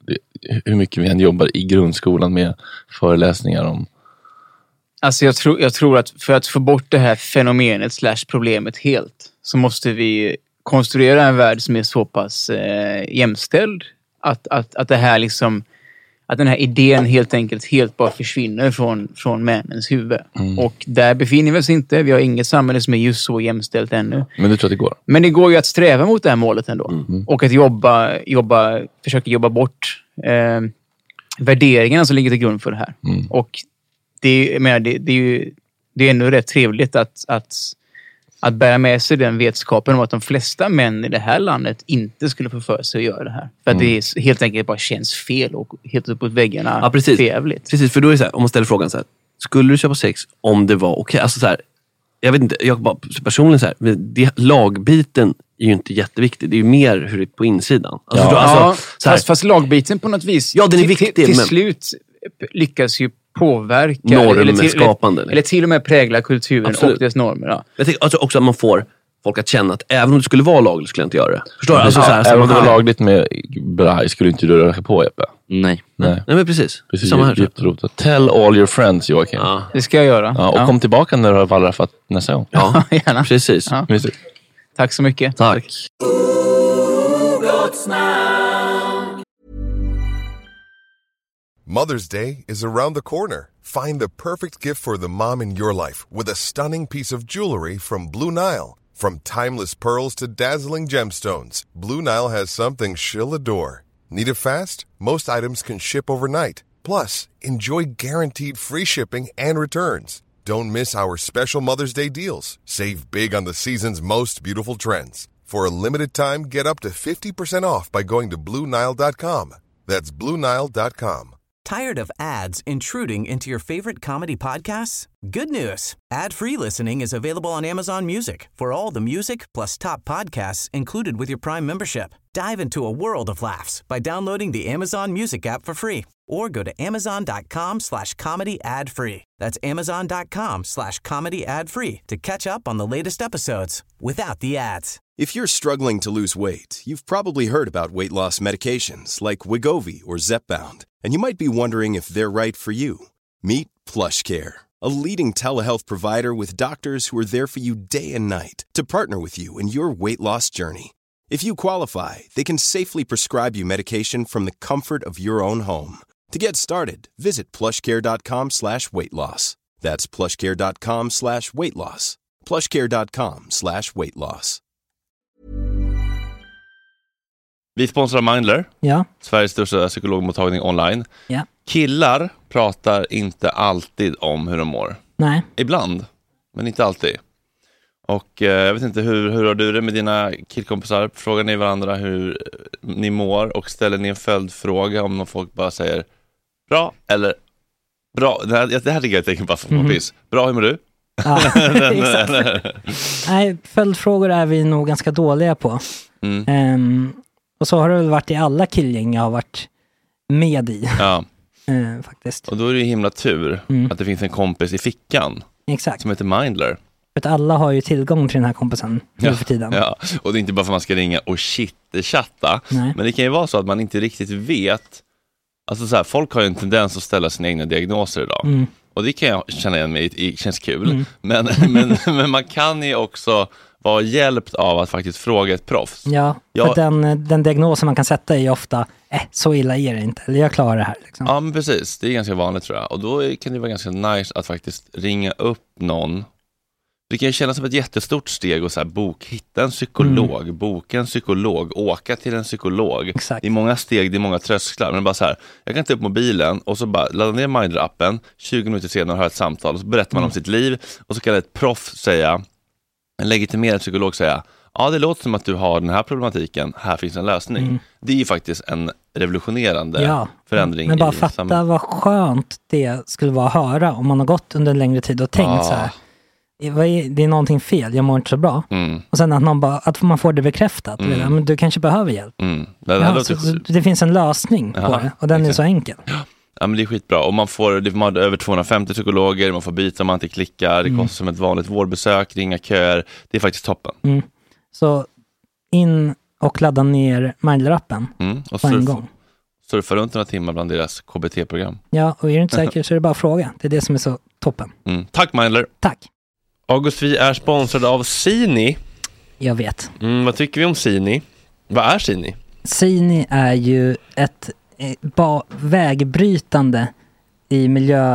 Speaker 2: det, hur mycket vi än jobbar i grundskolan med föreläsningar om.
Speaker 12: Alltså jag tror, jag tror att för att få bort det här fenomenet slash problemet helt så måste vi konstruera en värld som är så pass eh, jämställd att, att, att det här liksom att den här idén helt enkelt helt bara försvinner från, från männens huvud. Mm. Och där befinner vi oss inte. Vi har inget samhälle som är just så jämställt ännu.
Speaker 2: Men du tror att det går?
Speaker 12: Men det går ju att sträva mot det här målet ändå.
Speaker 2: Mm.
Speaker 12: Och att jobba, jobba, försöka jobba bort eh, värderingarna som ligger till grund för det här.
Speaker 2: Mm.
Speaker 12: Och det, jag menar, det, det är ju det är ändå rätt trevligt att, att, att bära med sig den vetskapen om att de flesta män i det här landet inte skulle få för sig att göra det här. För att mm. det är, helt enkelt bara känns fel och helt uppåt väggarna.
Speaker 10: Ja, precis.
Speaker 12: Jävligt.
Speaker 10: Precis, för då är det så här, om man ställer frågan så här, skulle du köpa sex om det var okej? Okay? Alltså så här, jag vet inte, jag bara personligen så här, det, lagbiten är ju inte jätteviktig. Det är ju mer hur det är på insidan. Alltså,
Speaker 12: ja,
Speaker 10: då, alltså,
Speaker 12: ja
Speaker 10: så här,
Speaker 12: fast, fast lagbiten på något vis
Speaker 10: ja, den är viktig,
Speaker 12: till, till
Speaker 10: men...
Speaker 12: slut lyckas ju påverka
Speaker 10: normskapande.
Speaker 12: Eller, eller till och med prägla kulturen. Absolut. Och dess normer. Ja.
Speaker 10: Jag tänker alltså också att man får folk att känna att även om det skulle vara lagligt skulle jag inte göra det. Förstår du? Alltså,
Speaker 2: ja,
Speaker 10: så här,
Speaker 2: även om det var lagligt med braj skulle inte du röra på, Jeppe.
Speaker 8: Nej.
Speaker 10: Nej. Nej, men precis.
Speaker 2: precis Samma här. Tell all your friends, Joakim.
Speaker 12: Ja. Det ska jag göra.
Speaker 2: Ja, och ja. Kom tillbaka när du har wallraffat nästa gång.
Speaker 12: Ja, gärna.
Speaker 10: Precis.
Speaker 12: Ja. Tack så mycket.
Speaker 10: Tack.
Speaker 3: Mother's Day is around the corner. Find the perfect gift for the mom in your life with a stunning piece of jewelry from Blue Nile. From timeless pearls to dazzling gemstones, Blue Nile has something she'll adore. Need it fast? Most items can ship overnight. Plus, enjoy guaranteed free shipping and returns. Don't miss our special Mother's Day deals. Save big on the season's most beautiful trends. For a limited time, get up to fifty percent off by going to Blue Nile dot com. That's Blue Nile dot com.
Speaker 4: Tired of ads intruding into your favorite comedy podcasts? Good news. Ad-free listening is available on Amazon Music for all the music plus top podcasts included with your Prime membership. Dive into a world of laughs by downloading the Amazon Music app for free or go to amazon.com slash comedy ad free. That's amazon.com slash comedy ad free to catch up on the latest episodes without the ads.
Speaker 13: If you're struggling to lose weight, you've probably heard about weight loss medications like Wegovy or Zepbound, and you might be wondering if they're right for you. Meet PlushCare, a leading telehealth provider with doctors who are there for you day and night to partner with you in your weight loss journey. If you qualify, they can safely prescribe you medication from the comfort of your own home. To get started, visit plushcare.com slash weight loss. That's plushcare.com slash weight loss. plushcare.com slash weight loss.
Speaker 2: Vi sponsrar Mindler,
Speaker 1: ja.
Speaker 2: Sveriges största psykologmottagning online.
Speaker 1: Ja.
Speaker 2: Killar pratar inte alltid om hur de mår.
Speaker 1: Nej.
Speaker 2: Ibland, men inte alltid. Och eh, jag vet inte, hur, hur har du det med dina killkompisar? Frågar ni varandra hur ni mår och ställer ni en följdfråga om någon folk bara säger bra eller bra? Det här, det här ligger jag tänker bara för mm. piss. Bra, hur mår du?
Speaker 1: Ja, exakt. Nej, följdfrågor är vi nog ganska dåliga på. Mm. Um, och så har det väl varit i alla killgäng jag har varit med i.
Speaker 2: Ja.
Speaker 1: uh, faktiskt.
Speaker 2: Och då är det ju himla tur mm. att det finns en kompis i fickan.
Speaker 1: Exakt.
Speaker 2: Som heter Mindler.
Speaker 1: För att alla har ju tillgång till den här kompisen nu
Speaker 2: ja,
Speaker 1: för tiden.
Speaker 2: Ja, och det är inte bara för att man ska ringa och shit-chatta. Men det kan ju vara så att man inte riktigt vet. Alltså så här, folk har ju en tendens att ställa sina egna diagnoser idag. Mm. Och det kan jag känna igen mig, det känns kul. Mm. Men, men, men man kan ju också vara hjälpt av att faktiskt fråga ett proffs.
Speaker 1: Ja,
Speaker 2: jag,
Speaker 1: för den, den diagnosen man kan sätta är ju ofta, eh, så illa är det inte. Eller jag klarar det här. Liksom.
Speaker 2: Ja, men precis. Det är ganska vanligt tror jag. Och då kan det vara ganska nice att faktiskt ringa upp någon. Det kan ju kännas som ett jättestort steg och så här, bok, hitta en psykolog, mm. boka en psykolog, åka till en psykolog.
Speaker 1: Exakt.
Speaker 2: Det är många steg, det är många trösklar. Men bara så här, jag kan ta upp mobilen och så bara ladda ner Mindler-appen, tjugo minuter senare har ett samtal och så berättar man mm. om sitt liv och så kan ett proff säga, en legitimerad psykolog säga, ja det låter som att du har den här problematiken, här finns en lösning. Mm. Det är ju faktiskt en revolutionerande ja. förändring.
Speaker 1: Men bara
Speaker 2: i
Speaker 1: fatta
Speaker 2: samhället.
Speaker 1: Vad skönt det skulle vara att höra om man har gått under en längre tid och tänkt ah. så här. Det är någonting fel, jag mår inte så bra. Mm. Och sen att, någon bara, att man får det bekräftat. Mm. Men du kanske behöver hjälp.
Speaker 2: Mm. Det,
Speaker 1: ja, så, det finns en lösning ja, på det. Och den exakt. är så enkel.
Speaker 2: Ja, men det är skitbra. Och man får, man har över tvåhundrafemtio psykologer. Man får byta om man inte klickar. Det mm. kostar som ett vanligt vårdbesök. Ringa köer. Det är faktiskt toppen.
Speaker 1: Mm. Så in och ladda ner Mindler-appen
Speaker 2: mm. och
Speaker 1: på
Speaker 2: surf,
Speaker 1: en gång.
Speaker 2: surfa runt några timmar bland deras K B T-program.
Speaker 1: Ja, och är du inte säker så är det bara att fråga. Det är det som är så toppen.
Speaker 2: Mm. Tack Mindler.
Speaker 1: Tack.
Speaker 2: August, vi är sponsrade av Sini.
Speaker 1: Jag vet.
Speaker 2: Mm, vad tycker vi om Sini? Vad är Sini?
Speaker 1: Sini är ju ett eh, ba- vägbrytande i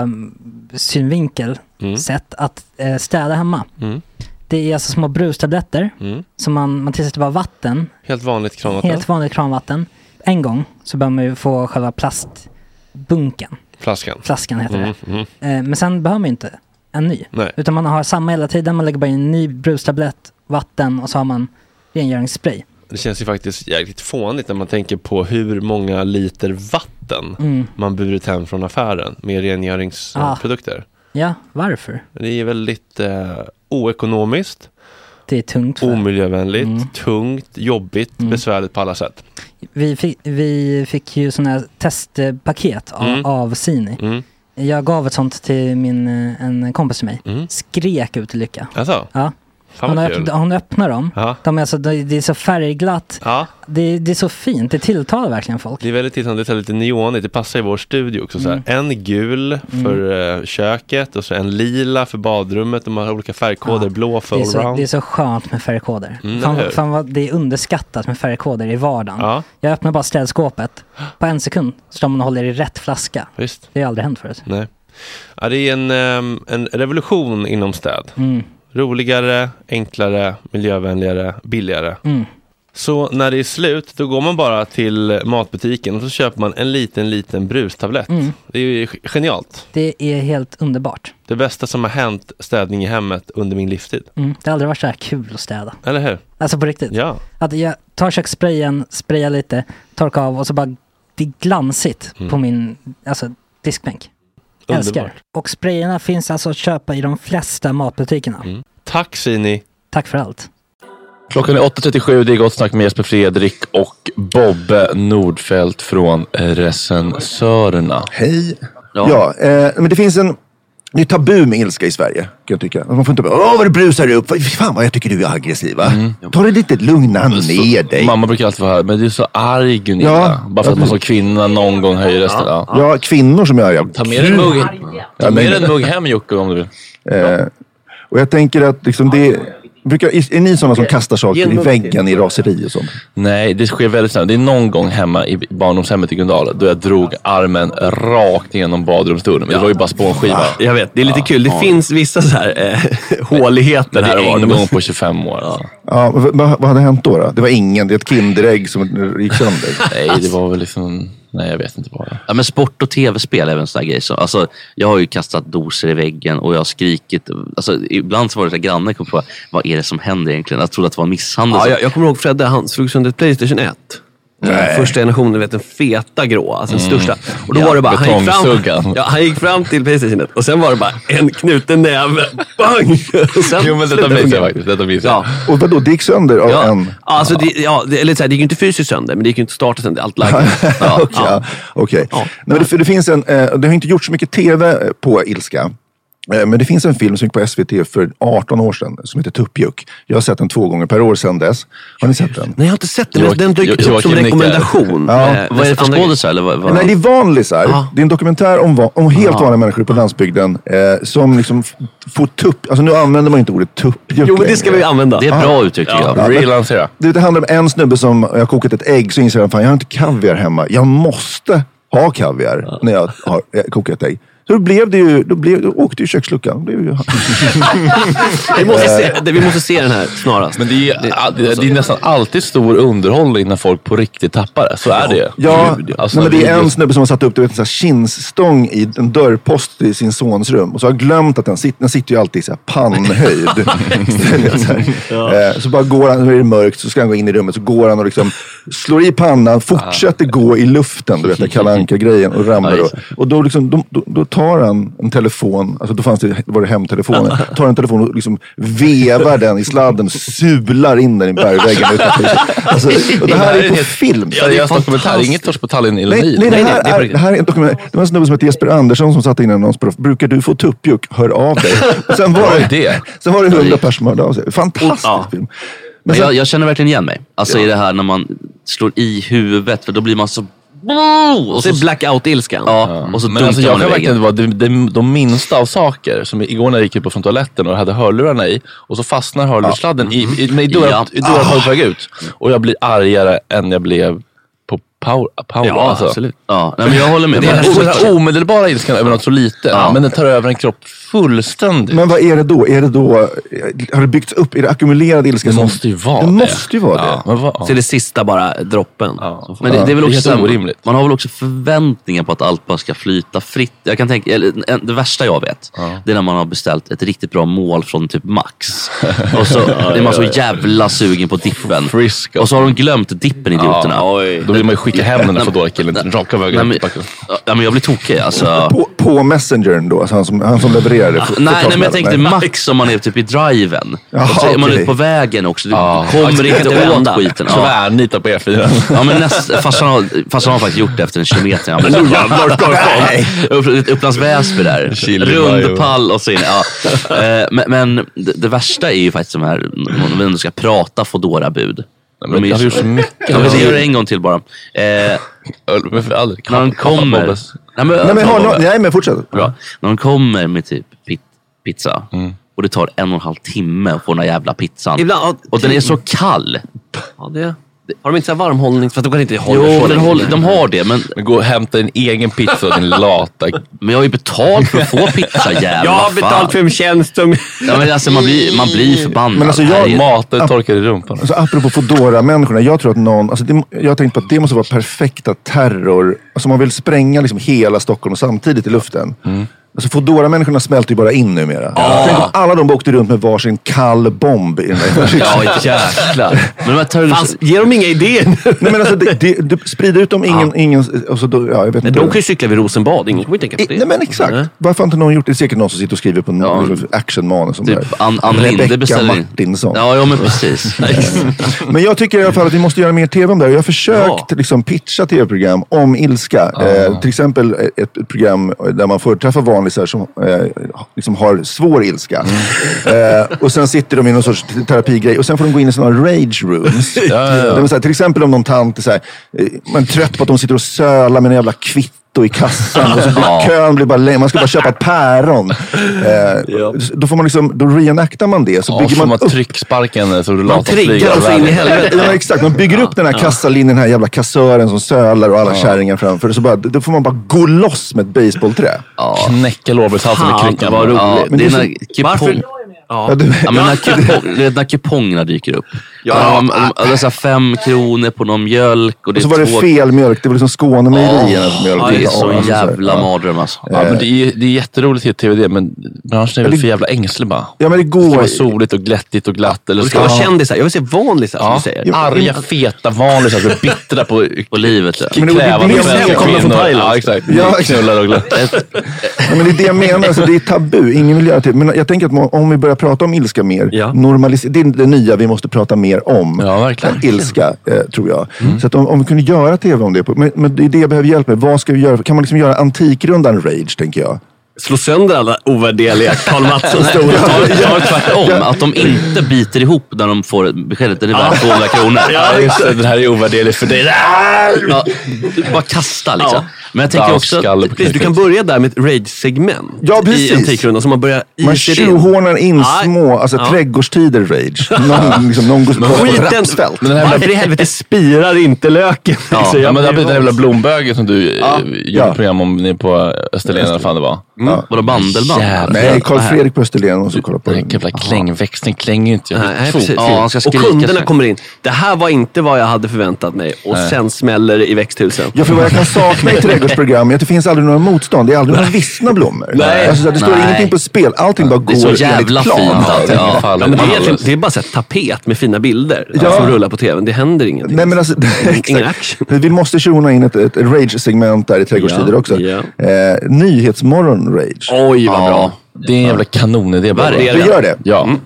Speaker 1: miljösynvinkel mm. sätt att eh, städa hemma. Mm. Det är alltså små brustabletter mm. som man, man tillsätter bara vatten.
Speaker 2: Helt vanligt kranvatten.
Speaker 1: Helt vanligt kranvatten. En gång så bör man ju få själva plastbunken.
Speaker 2: Flaskan.
Speaker 1: Flaskan heter
Speaker 2: mm.
Speaker 1: det.
Speaker 2: Mm.
Speaker 1: Eh, men sen behöver man ju inte en ny.
Speaker 2: Nej.
Speaker 1: Utan man har samma hela tiden. Man lägger bara in en ny brustablett, vatten och så har man rengöringsspray.
Speaker 2: Det känns ju faktiskt jäkligt fånigt när man tänker på hur många liter vatten mm. man burit hem från affären med rengöringsprodukter.
Speaker 1: Ah. Ja, varför?
Speaker 2: Det är väldigt eh, oekonomiskt.
Speaker 1: Det är tungt. För.
Speaker 2: Omiljövänligt,
Speaker 1: mm.
Speaker 2: tungt, jobbigt, mm. besvärligt på alla sätt.
Speaker 1: Vi fick, vi fick ju sådana här testpaket av,
Speaker 2: mm.
Speaker 1: av Sini. Mm. Jag gav ett sånt till min, en kompis till mig. Mm. Skrek ut i lycka.
Speaker 2: Alltså?
Speaker 1: Ja. Hon, öpp, hon öppnar dem. Ja. De är alltså, det är så färgglatt. Ja. Det, det är så fint. Det tilltalar verkligen folk.
Speaker 2: Det är väldigt tilltalande. Det är lite neonigt. Det passar i vår studio också. Mm. Så här. En gul för mm. köket och så en lila för badrummet. De har olika färgkoder. Ja. Blå för allround.
Speaker 1: Det är så skönt med färgkoder.
Speaker 2: Mm,
Speaker 1: fan, fan vad det är underskattat med färgkoder i vardagen. Ja. Jag öppnar bara städskåpet. På en sekund står man och håller i rätt flaska.
Speaker 2: Visst.
Speaker 1: Det har aldrig hänt förut.
Speaker 2: Nej. Ja, det är en, en revolution inom städ. Mm. Roligare, enklare, miljövänligare, billigare. Mm. Så när det är slut, då går man bara till matbutiken och så köper man en liten, liten brustablett. Mm. Det är ju genialt.
Speaker 1: Det är helt underbart.
Speaker 2: Det bästa som har hänt städning i hemmet under min livstid.
Speaker 1: Mm. Det har aldrig varit så här kul att städa.
Speaker 2: Eller hur?
Speaker 1: Alltså på riktigt.
Speaker 2: Ja.
Speaker 1: Att jag tar kökssprayen, sprayar lite, torkar av och så bara, det är glansigt mm. på min alltså, diskbänk. Älskar. Och sprayerna finns alltså att köpa i de flesta matbutikerna. Mm.
Speaker 2: Tack Sini.
Speaker 1: Tack för allt.
Speaker 7: Klockan är åtta trettiosju, det är Gott Snack med Jesper Fredrik och Bobbe Nordfeldt från Recensörerna.
Speaker 14: Hej. Ja, ja eh, men det finns en det är tabu med ilska i Sverige, kan jag tycka. Man får inte bara, åh vad du brusar upp. Fan vad jag tycker du är aggressiv, va? Mm. Ta det lite lugna ner dig.
Speaker 7: Mamma brukar alltid vara här, men du är så arg Gunilla. Ja, bara för att man som kvinna någon gång höjer rösten. Ja,
Speaker 14: ja. ja kvinnor som jag är.
Speaker 7: Ta med en mugg, Ta med en mugg hem Jocke om du vill.
Speaker 14: Eh, och jag tänker att liksom det brukar, är, är ni sådana som kastar saker i väggen i raseri och sånt?
Speaker 7: Nej, det sker väldigt snabbt. Det är någon gång hemma i barndomshemmet i Gundala då jag drog armen rakt igenom badrumsdörren. Men ja. Det var ju bara spånskiva.
Speaker 10: Ja, jag vet, det är lite ja. kul. Det ja. finns vissa så här eh, håligheter här.
Speaker 7: Det är en gång på tjugofem år.
Speaker 14: Ja, ja vad, vad hade hänt då, då? Det var ingen, det är ett kinderägg som gick sönder.
Speaker 7: Nej, det var väl liksom... Nej, jag vet inte bara.
Speaker 8: Ja, men sport och tv-spel är väl en sån här grej. Så, alltså, jag har ju kastat doser i väggen och jag har skrikit. Alltså, ibland så var det så här grannar kom på vad är det som händer egentligen? Jag trodde att det var misshandel.
Speaker 10: Ja, jag, jag kommer ihåg Fredde, han slog sönder PlayStation ett. Nej. Första generationen, vet, den feta grå, alltså den
Speaker 7: mm.
Speaker 10: största. Och då ja, var det bara, han gick, fram, ja, han gick fram till PlayStation ett och sen var det bara en knuten näve. Bang! Sen,
Speaker 7: jo, men detta minns jag faktiskt. Detta minns jag.
Speaker 14: Ja. Och vadå, det gick sönder av
Speaker 10: ja.
Speaker 14: en...
Speaker 10: Alltså, det, ja, det, eller så här, det gick inte fysiskt sönder, men det gick inte starta sönder. Allt lag.
Speaker 14: ja. Okej. Okay. Ja. Okay. Ja. Nej, det, det finns en... Eh, det har inte gjort så mycket tv på ilska. Men det finns en film som gick på S V T för arton år sedan som heter Tuppjuck. Jag har sett den två gånger per år sedan dess. Har ni sett den?
Speaker 10: Nej, jag har inte sett den. Men den dök upp som rekommendation.
Speaker 8: Ja. Eh, vad är det för skådespelare? Eller vad, vad?
Speaker 14: Nej, det är vanlisar. Ah. Det är en dokumentär om, om helt ah. vanliga människor på landsbygden eh, som liksom f- får tupp... Alltså nu använder man inte ordet tuppjuck.
Speaker 10: Jo, men det ska vi använda.
Speaker 8: Det är
Speaker 14: ah.
Speaker 8: bra uttryck. Ja.
Speaker 14: Ja,
Speaker 7: Relansera.
Speaker 14: Det, det handlar om en snubbe som jag har kokat ett ägg så inser han, fan jag har inte kaviar hemma. Jag måste ha kaviar ja. när jag har kokat ett ägg. Så då blev det ju, då, blev, då åkte ju köksluckan. Det ju...
Speaker 10: vi, måste se, vi måste se den här snarast.
Speaker 7: Men det är, det, det är nästan alltid stor underhållning när folk på riktigt tappar det. Så är det.
Speaker 14: Ja, alltså, nej, men det är en snubbe som har satt upp, du vet, en kinsstång i en dörrpost i sin sons rum. Och så har glömt att den sitter, den sitter ju alltid i så här pannhöjd. så, här. Ja. så bara går han, när det är mörkt så ska han gå in i rummet. Så går han och liksom slår i pannan, fortsätter gå i luften, du vet, den Kalle Anka-grejen och ramlar. Och, och då liksom, då, då, då tar han en telefon, alltså då fanns det, var det hemtelefonen, tar en telefon och liksom vevar den i sladden och sular in den i bergväggen. Alltså, och det här är på film.
Speaker 7: Ja, det är dokumentär, inget Tors på Tallinn eller
Speaker 14: nej, nej, det här, är, det här är en dokumentär. Det var en snubbe som heter Jesper Andersson som satt in en annons på, brukar du få tuppjuck, hör av dig. Och sen var det, det. Sen var det hundra personer som hörde av sig. Fantastisk ja. film.
Speaker 8: Men sen, jag, jag känner verkligen igen mig. Alltså ja. i det här när man slår i huvudet, för då blir man så
Speaker 10: Och så är blackout-ilskan.
Speaker 8: Ja, och så
Speaker 7: men alltså jag kan verkligen vara de, de, de minsta av saker. Som igår när jag gick upp från toaletten och hade hörlurarna i. Och så fastnar hörlursladdden ja. i, i, i dörren ja. på väg ut. Och jag blir argare än jag blev på Paul. Paul
Speaker 8: ja,
Speaker 7: alltså.
Speaker 8: absolut. Ja, nej, men jag håller med.
Speaker 7: Det är så omedelbara ilskan över något så lite. Ja. Men den tar över en kropp fullständigt.
Speaker 14: Men vad är det då? Är det då har det byggts upp? Är det ackumulerad ilska?
Speaker 7: Det måste ju vara
Speaker 14: det.
Speaker 7: Det
Speaker 14: måste ju vara
Speaker 10: ja.
Speaker 14: det.
Speaker 10: Men vad, ja. Så är det sista bara droppen.
Speaker 8: Ja. Men det, det är väl också det orimligt. Man har väl också förväntningar på att allt bara ska flyta fritt. Jag kan tänka, eller, det värsta jag vet, ja. det är när man har beställt ett riktigt bra mål från typ Max. Och så är man så jävla sugen på dippen.
Speaker 7: Frisk,
Speaker 8: och så har de glömt dippen, idioterna.
Speaker 7: Ja, då vill man ju skicka hem den där Foodora-killen raka vägen.
Speaker 8: Nej, men, ja, men jag blir tokig alltså.
Speaker 14: På, på Messengern då, alltså han som, han som levererade.
Speaker 8: Ja, nej, nej, men jag tänkte Max om man är typ i driven.
Speaker 14: Jaha,
Speaker 8: och så är
Speaker 14: okay.
Speaker 8: man ute på vägen också. Du
Speaker 7: ja,
Speaker 8: kommer inte åt skiten.
Speaker 7: Ja. Tvärnita på E fyra.
Speaker 8: Ja, men näst, farsan har, farsan har faktiskt gjort det efter en kilometer. Han blev Upp, Upplands Väsby där. Rund pall och så in. Ja. Men, men det, det värsta är ju faktiskt de här, om vi ändå ska prata Foodora-bud.
Speaker 7: Men de har gjort så mycket.
Speaker 8: Ja, men det gör det en gång till bara. Eh, när de kommer...
Speaker 14: Nej, men, nej, men, har no- nej, men fortsätt.
Speaker 8: Bra. När de kommer med typ pit, pizza mm. och det tar en och en halv timme att få den här jävla pizzan. Ibland, och den är så kall.
Speaker 10: Ja, det... Har de inte så varmhållning? För att de kan inte hålla
Speaker 8: jo, men håll, de har det. Men...
Speaker 7: men gå och hämta en egen pizza och din lata.
Speaker 8: Men jag har ju betalt för att få pizza, jävla
Speaker 10: jag har betalt fan. för en tjänst. Som...
Speaker 8: ja, men alltså, man, blir, man blir förbannad.
Speaker 14: Men alltså jag
Speaker 7: matar torkar i rumpan.
Speaker 14: Alltså, apropå Foodora-människorna. Jag tror att någon... Alltså, det, jag har tänkt på att det måste vara perfekta terror. Alltså man vill spränga liksom hela Stockholm samtidigt i luften. Mm. Alltså Foodora-människorna smälter ju bara in numera.
Speaker 8: Ja.
Speaker 14: Tänk om alla de åkte runt med varsin kall bomb i den där.
Speaker 8: Ja, jäklar. Men de tar...
Speaker 10: Fast, ger de inga idéer?
Speaker 14: Nej, men alltså, det, det, det sprider ut dem ingen... Ja. ingen alltså, då, ja, jag vet
Speaker 10: Nej, de kan ju cykla vid Rosenbad. Ingen kommer ju tänka på det.
Speaker 14: I, nej, men exakt. Nej. Varför har inte någon gjort det? Det är säkert någon som sitter och skriver på en ja. actionmanus. Som
Speaker 8: typ Ann An
Speaker 14: Rebecca Martinsson.
Speaker 8: Ja, ja, men precis.
Speaker 14: Men jag tycker i alla fall att vi måste göra mer tv om det här. Jag har försökt ja. liksom, pitcha tv-program om ilska. Ja. Eh, till exempel ett, ett program där man får träffa vanlisar som eh, liksom har svår ilska. Mm. Eh, och sen sitter de i någon sorts terapigrej. Och sen får de gå in i sådana rage rooms. ja, ja, ja. Där, så här, till exempel om någon tant är så här, eh, man är trött på att de sitter och sölar med en jävla kvitt i kassan och så blir ja. kön blir bara längre. Man ska bara köpa ett päron. Eh, ja. Då får man liksom, då reenactar man det. Så
Speaker 7: ja,
Speaker 14: bygger man,
Speaker 7: man
Speaker 14: upp.
Speaker 7: Trycksparken så du
Speaker 10: man triggar och så in i helvete.
Speaker 14: Ja, exakt. Man bygger ja. upp den här kassalinjen, den här jävla kassören som sölar och alla ja. kärringar framför. Så bara, då får man bara gå loss med ett basebollträ.
Speaker 7: Ja. Knäcka lårbenshalsen med kryckan.
Speaker 8: Vad roligt. Ja, men det är när
Speaker 10: Varför?
Speaker 8: Ja, ja, du, ja men när, kupong, det är när kupongerna dyker upp. Ja, de, de, de, de, fem kronor på någon mjölk. Och, det
Speaker 14: och så var det två... fel mjölk. Det var liksom Skånemejerier.
Speaker 8: Oh, mjölk. Ja, det är så en jävla ja. mardröm alltså.
Speaker 7: Ja, men det är, det är jätteroligt i T V D, men branschen är väl för jävla ängslig bara.
Speaker 14: Ja, men det går. Det ska
Speaker 7: vara soligt och glättigt och glatt. Eller
Speaker 10: det ska vara kändisar. Jag vill se vanlisar som
Speaker 7: ja.
Speaker 10: du säger.
Speaker 7: Ja, arga, feta vanlisar som är bittra på,
Speaker 8: på livet. Ja.
Speaker 14: Men det,
Speaker 7: kräva
Speaker 14: det,
Speaker 7: det,
Speaker 14: det,
Speaker 7: det,
Speaker 14: det,
Speaker 7: från Thailand. Ja, exakt. Ja,
Speaker 14: knullar och glatt. Ja, men det är det jag menar. Alltså, det är tabu. Ingen vill göra det. Men jag tänker att om vi börjar prata om ilska mer, ja. normalis- det är det nya vi måste prata mer om.
Speaker 7: Ja, verkligen.
Speaker 14: Ilska, eh, tror jag. Mm. Så att om, om vi kunde göra tv om det, men, men det är det jag behöver hjälp med. Vad ska vi göra? Kan man liksom göra antikrundan rage, tänker jag?
Speaker 10: Slå sönder alla ovärdeliga Karl Mattsson stora.
Speaker 8: Jag har tvärtom, att de inte biter ihop när de får beskedet. Det är värt tvåhundra kronor.
Speaker 7: Ja, just det. Det här är ovärdelig för dig.
Speaker 8: Ja, bara kasta liksom. Ja. Men jag tänker också att
Speaker 10: du kan börja där med ett rage-segment.
Speaker 14: Ja, precis.
Speaker 10: I antikrundan, så man börjar
Speaker 14: man tjohornar in
Speaker 10: ja.
Speaker 14: små, alltså ja. trädgårdstider rage. Någon, liksom, någon går på ett rapsfält.
Speaker 10: Varför i helvete spirar inte löken?
Speaker 7: Ja, liksom, ja men det har blivit den jävla blombögen som du ja. gjorde ja. program om ni på Österlen eller fan det var.
Speaker 8: Mm. Ja. Var det Bandelband?
Speaker 14: Nej, Carl Fredrik på Österlen och så kolla på
Speaker 7: den. Jävla klängväxten klänger inte.
Speaker 10: Nej, nej, precis. Ja, han ska skrika. Och kunderna kommer in. Det här var inte vad jag hade förväntat mig. Och nej. sen smäller det i växthusen.
Speaker 14: Ja, för vad jag kan sakna i trädgårdsprogram är att det finns aldrig några motstånd. Det är aldrig några vissna blommor. Nej. Alltså, det står nej. ingenting på spel. Allting bara går
Speaker 8: enligt plan. Det är så jävla fint.
Speaker 10: Ja. Ja. Men det, är, det är bara så här tapet med fina bilder ja. som rullar på tvn. Det händer ingenting.
Speaker 14: Nej, men alltså, ingen action. Vi måste tjona in ett, ett rage-segment där i trädgårdstider ja. också. Ja. Eh, Nyhetsmorgon rage.
Speaker 10: Oj, vad bra.
Speaker 7: Det är en jävla kanon. Det är bara
Speaker 14: vi gör det.
Speaker 7: Ja. Mm.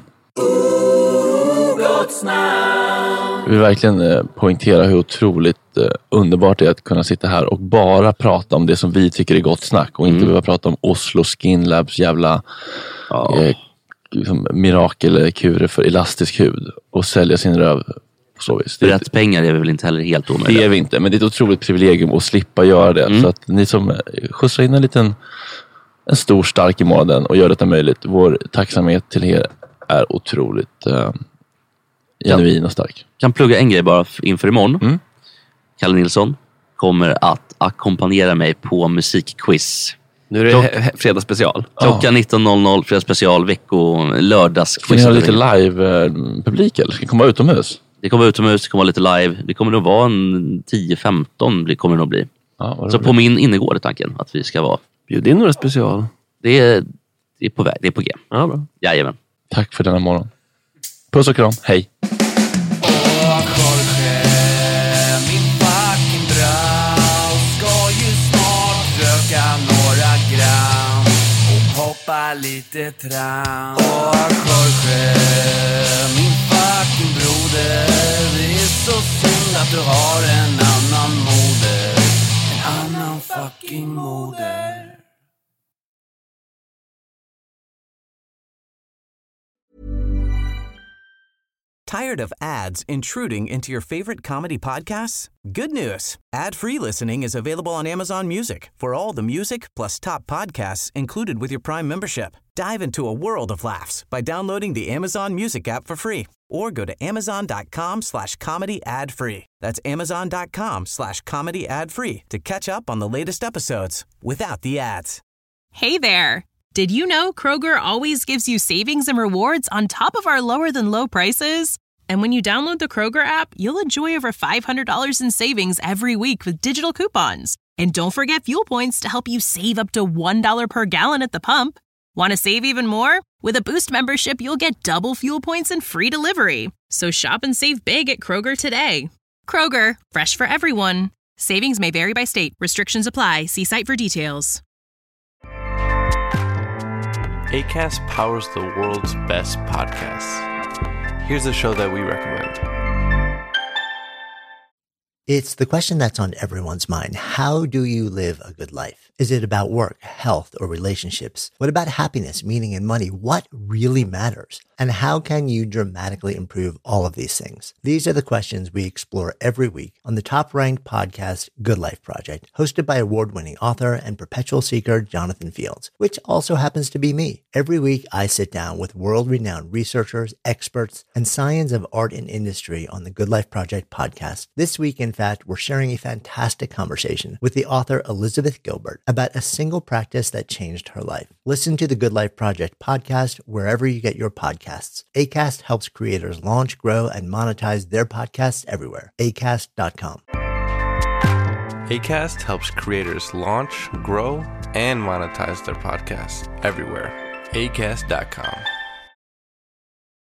Speaker 7: Vi vill verkligen eh, poängtera hur otroligt eh, underbart det är att kunna sitta här och bara prata om det som vi tycker är gott snack och inte mm. behöva prata om Oslo Skin Labs jävla ja. eh, liksom, mirakelkurer för elastisk hud och sälja sin röv på så vis.
Speaker 8: För rätt pengar är vi väl inte heller helt omöjligt.
Speaker 7: Det är vi inte, men det är ett otroligt privilegium att slippa göra det. Mm. Så att ni som skjutsar in en liten, en stor stark i månaden och gör detta möjligt, vår tacksamhet till er är otroligt uh, genuin och stark.
Speaker 8: Kan plugga en grej bara inför imorgon.
Speaker 7: Mm.
Speaker 8: Kalle Nilsson kommer att ackompanjera mig på musikquiz.
Speaker 10: Nu är det Klock- fredagsspecial.
Speaker 8: Klockan nitton noll noll, fredagsspecial, vecko, lördagsquiz.
Speaker 7: Ska ni ha lite live-publik eller? Ska ni komma utomhus?
Speaker 8: Det kommer utomhus, det kommer vara lite live. Det kommer nog vara en tio femton kommer det nog bli.
Speaker 7: Ja,
Speaker 8: så på min innegår tanken att vi ska vara.
Speaker 10: Bjud in några special.
Speaker 8: Det är, det är på väg, det är på G.
Speaker 10: Ja, bra.
Speaker 8: Jajamän.
Speaker 7: Tack för denna morgon. Puss och kram, hej.
Speaker 9: Lite tram. Åh, Jorge, min fucking broder. Det är så synd att du har en annan moder. En annan fucking moder.
Speaker 4: Tired of ads intruding into your favorite comedy podcasts? Good news. Ad-free listening is available on Amazon Music for all the music plus top podcasts included with your Prime membership. Dive into a world of laughs by downloading the Amazon Music app for free or go to amazon.com slash comedy ad free. That's amazon.com slash comedy ad free to catch up on the latest episodes without the ads.
Speaker 15: Hey there. Did you know Kroger always gives you savings and rewards on top of our lower than low prices? And when you download the Kroger app, you'll enjoy over five hundred dollars in savings every week with digital coupons. And don't forget fuel points to help you save up to one dollar per gallon at the pump. Want to save even more? With a Boost membership, you'll get double fuel points and free delivery. So shop and save big at Kroger today. Kroger, fresh for everyone. Savings may vary by state. Restrictions apply. See site for details.
Speaker 16: Acast powers the world's best podcasts. Here's a show that we recommend.
Speaker 17: It's the question that's on everyone's mind. How do you live a good life? Is it about work, health, or relationships? What about happiness, meaning, and money? What really matters? And how can you dramatically improve all of these things? These are the questions we explore every week on the top-ranked podcast, Good Life Project, hosted by award-winning author and perpetual seeker Jonathan Fields, which also happens to be me. Every week, I sit down with world-renowned researchers, experts, and science of art and industry on the Good Life Project podcast. This week, in fact, we're sharing a fantastic conversation with the author Elizabeth Gilbert about a single practice that changed her life. Listen to the Good Life Project podcast wherever you get your podcasts. Acast helps creators launch, grow, and monetize their podcasts everywhere. acast dot com.
Speaker 16: Acast helps creators launch, grow, and monetize their podcasts everywhere. acast dot com.